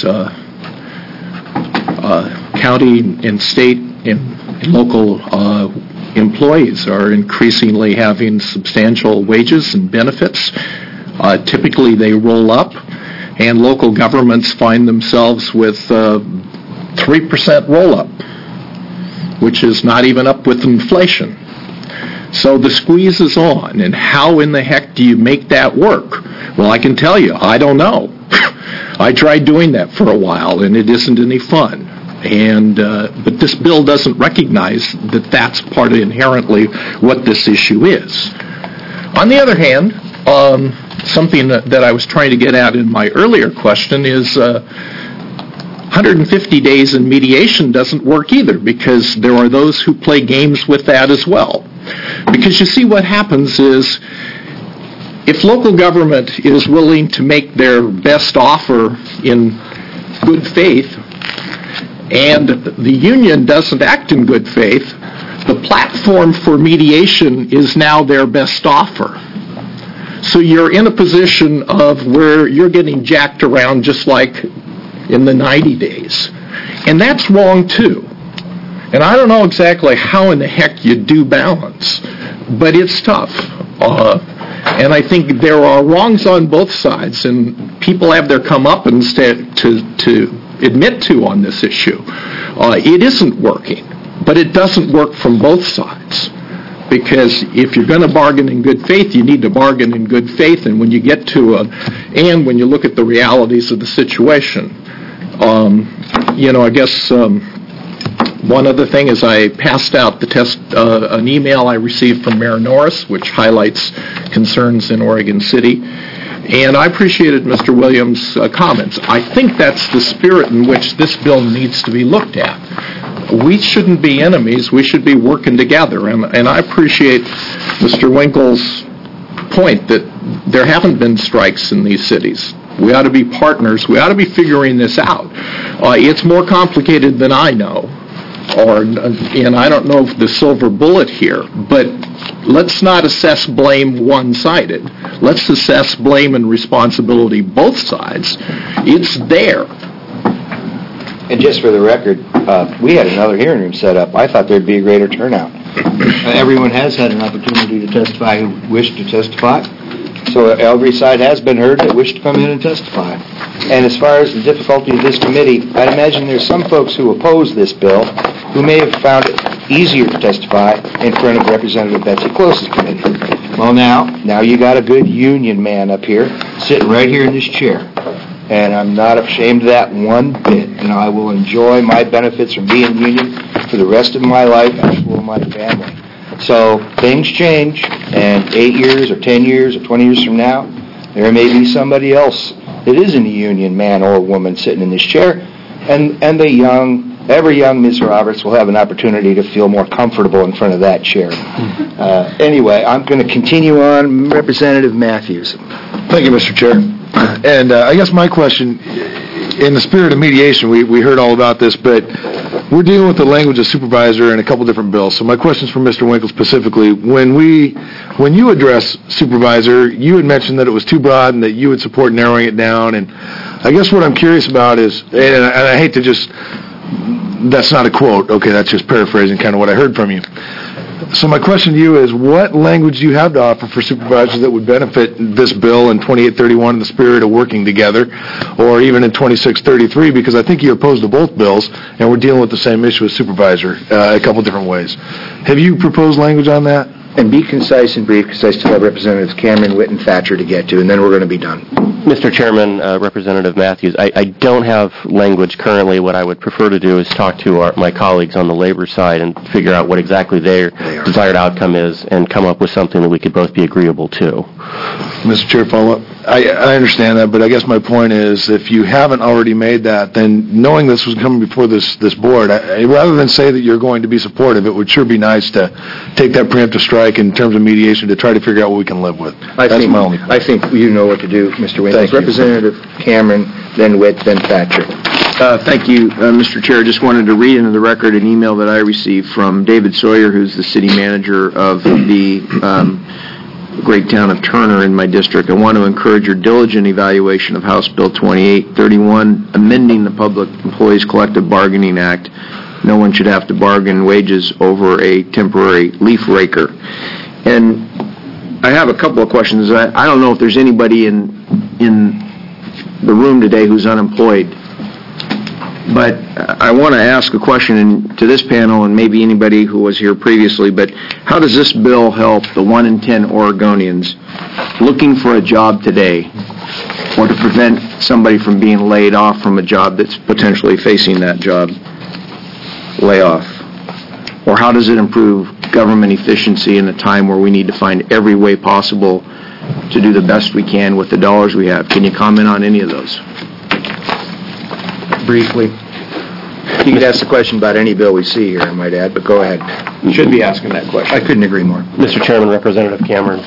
County and state and local employees are increasingly having substantial wages and benefits. Typically they roll up, and local governments find themselves with 3% roll-up, which is not even up with inflation. So the squeeze is on, and how in the heck do you make that work? Well, I can tell you, I don't know. I tried doing that for a while, and it isn't any fun. And but this bill doesn't recognize that that's part of inherently what this issue is. On the other hand, something that I was trying to get at in my earlier question is 150 days in mediation doesn't work either, because there are those who play games with that as well. Because you see, what happens is, if local government is willing to make their best offer in good faith, and the union doesn't act in good faith, the platform for mediation is now their best offer. So you're in a position of where you're getting jacked around just like in the 90 days. And that's wrong too. And I don't know exactly how in the heck you do balance, but it's tough. And I think there are wrongs on both sides, and people have their comeuppance to admit to on this issue. It isn't working, but it doesn't work from both sides. Because if you're going to bargain in good faith, you need to bargain in good faith, and when you get to and when you look at the realities of the situation, you know, I guess one other thing is I passed out an email I received from Mayor Norris, which highlights concerns in Oregon City, and I appreciated Mr. Williams' comments. I think that's the spirit in which this bill needs to be looked at. We shouldn't be enemies. We should be working together. And I appreciate Mr. Winkle's point that there haven't been strikes in these cities. We ought to be partners. We ought to be figuring this out. It's more complicated than I know, and I don't know the silver bullet here, but let's not assess blame one-sided. Let's assess blame and responsibility both sides. It's there. And just for the record, we had another hearing room set up. I thought there'd be a greater turnout. Everyone has had an opportunity to testify who wished to testify. So every side has been heard that wished to come in and testify. And as far as the difficulty of this committee, I'd imagine there's some folks who oppose this bill who may have found it easier to testify in front of Representative Betsy Close's committee. Well, now you got a good union man up here, sitting right here in this chair. And I'm not ashamed of that one bit. And I will enjoy my benefits from being union for the rest of my life and for my family. So things change, and 8 years or 10 years or 20 years from now, there may be somebody else that isn't a union man or woman sitting in this chair, and every young Ms. Roberts will have an opportunity to feel more comfortable in front of that chair. Anyway, I'm going to continue on. Representative Matthews. Thank you, Mr. Chair. And I guess my question, in the spirit of mediation, we heard all about this, but we're dealing with the language of supervisor in a couple different bills. So my question is for Mr. Winkle specifically. When you address supervisor, you had mentioned that it was too broad and that you would support narrowing it down. And I guess what I'm curious about is, and I hate to just, that's not a quote, okay, that's just paraphrasing kind of what I heard from you. So my question to you is, what language do you have to offer for supervisors that would benefit this bill in 2831 in the spirit of working together, or even in 2633, because I think you opposed to both bills, and we're dealing with the same issue as supervisor a couple different ways. Have you proposed language on that? And be concise and brief, because I still have Representatives Cameron, Witt, and Thatcher to get to, and then we're going to be done. Mr. Chairman, Representative Matthews, I don't have language currently. What I would prefer to do is talk to my colleagues on the labor side and figure out what exactly their desired outcome is and come up with something that we could both be agreeable to. Mr. Chair, follow-up. I understand that, but I guess my point is, if you haven't already made that, then knowing this was coming before this board, rather than say that you're going to be supportive, it would sure be nice to take that preemptive strike in terms of mediation to try to figure out what we can live with. That's my only point. I think you know what to do, Mr. Winkle. Thank you. Representative Cameron, then Witt, then Thatcher. Thank you, Mr. Chair. Just wanted to read into the record an email that I received from David Sawyer, who's the city manager of the great town of Turner in my district. I want to encourage your diligent evaluation of House Bill 2831, amending the Public Employees Collective Bargaining Act. No one should have to bargain wages over a temporary leaf raker. And I have a couple of questions. I don't know if there's anybody in the room today who's unemployed, but I want to ask a question to this panel and maybe anybody who was here previously, but how does this bill help the 1 in 10 Oregonians looking for a job today, or to prevent somebody from being laid off from a job that's potentially facing that job layoff? Or how does it improve government efficiency in a time where we need to find every way possible to do the best we can with the dollars we have? Can you comment on any of those? Briefly. You could ask the question about any bill we see here, I might add, but go ahead. You should be asking that question. I couldn't agree more. Mr. Chairman, Representative Cameron,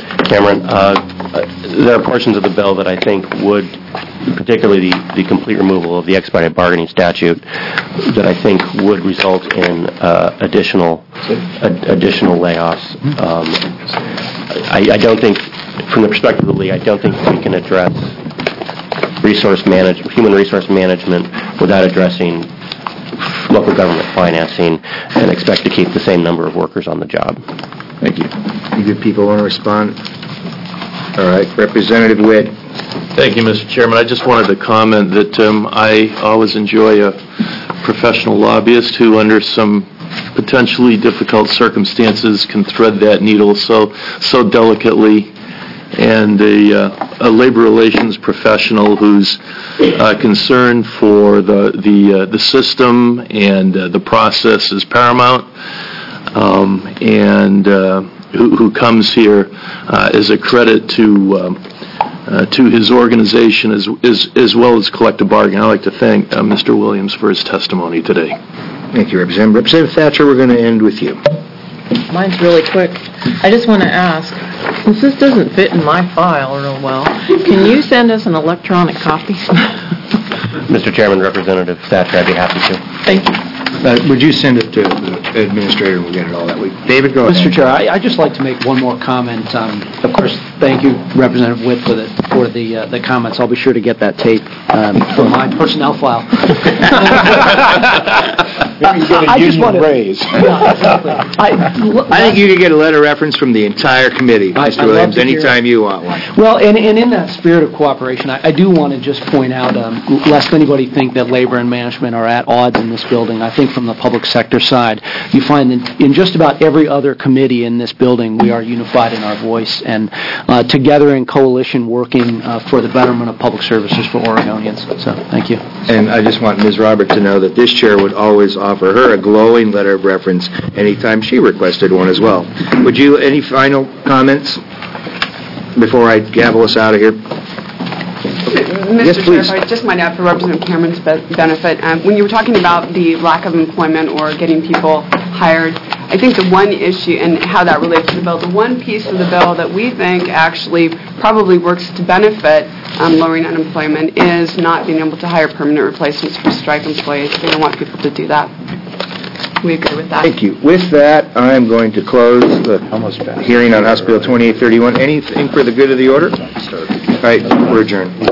there are portions of the bill that I think would, particularly the complete removal of the expedited bargaining statute, that I think would result in additional layoffs. I don't think, from the perspective of the league, I don't think we can address human resource management without addressing local government financing and expect to keep the same number of workers on the job. Thank you. You good people want to respond? All right. Representative Witt. Thank you, Mr. Chairman. I just wanted to comment that I always enjoy a professional lobbyist who, under some potentially difficult circumstances, can thread that needle so delicately, and a labor relations professional whose concern for the system and the process is paramount, and who comes here is a credit to his organization as well as collective bargaining. I'd like to thank Mr. Williams for his testimony today. Thank you, Representative. Representative Thatcher, we're going to end with you. Mine's really quick. I just want to ask, since this doesn't fit in my file real well, can you send us an electronic copy? Mr. Chairman, Representative Thatcher, I'd be happy to. Thank you. Would you send it to the administrator and we'll get it all that week? David, go ahead. Mr. Chair, I'd just like to make one more comment. Of course, thank you, Representative Witt, for the comments. I'll be sure to get that tape for my personnel file. Maybe you get a union raise. Yeah, exactly. I think you could get a letter of reference from the entire committee, Mr. Williams, anytime you want one. Well, and in that spirit of cooperation, I do want to just point out, lest anybody think that labor and management are at odds in this building, I think from the public sector side, you find in just about every other committee in this building, we are unified in our voice and together in coalition working for the betterment of public services for Oregonians. So, thank you. And I just want Ms. Roberts to know that this chair would always offer her a glowing letter of reference anytime she requested one as well. Would you, any final comments before I gavel us out of here? Yes, Mr. Chair, please. if I just might add for Representative Cameron's benefit, when you were talking about the lack of employment or getting people hired, I think the one issue and how that relates to the bill, the one piece of the bill that we think actually probably works to benefit lowering unemployment is not being able to hire permanent replacements for strike employees. We don't want people to do that. We agree with that. Thank you. With that, I'm going to close the hearing on House Bill 2831. Anything for the good of the order? All right, we're adjourned.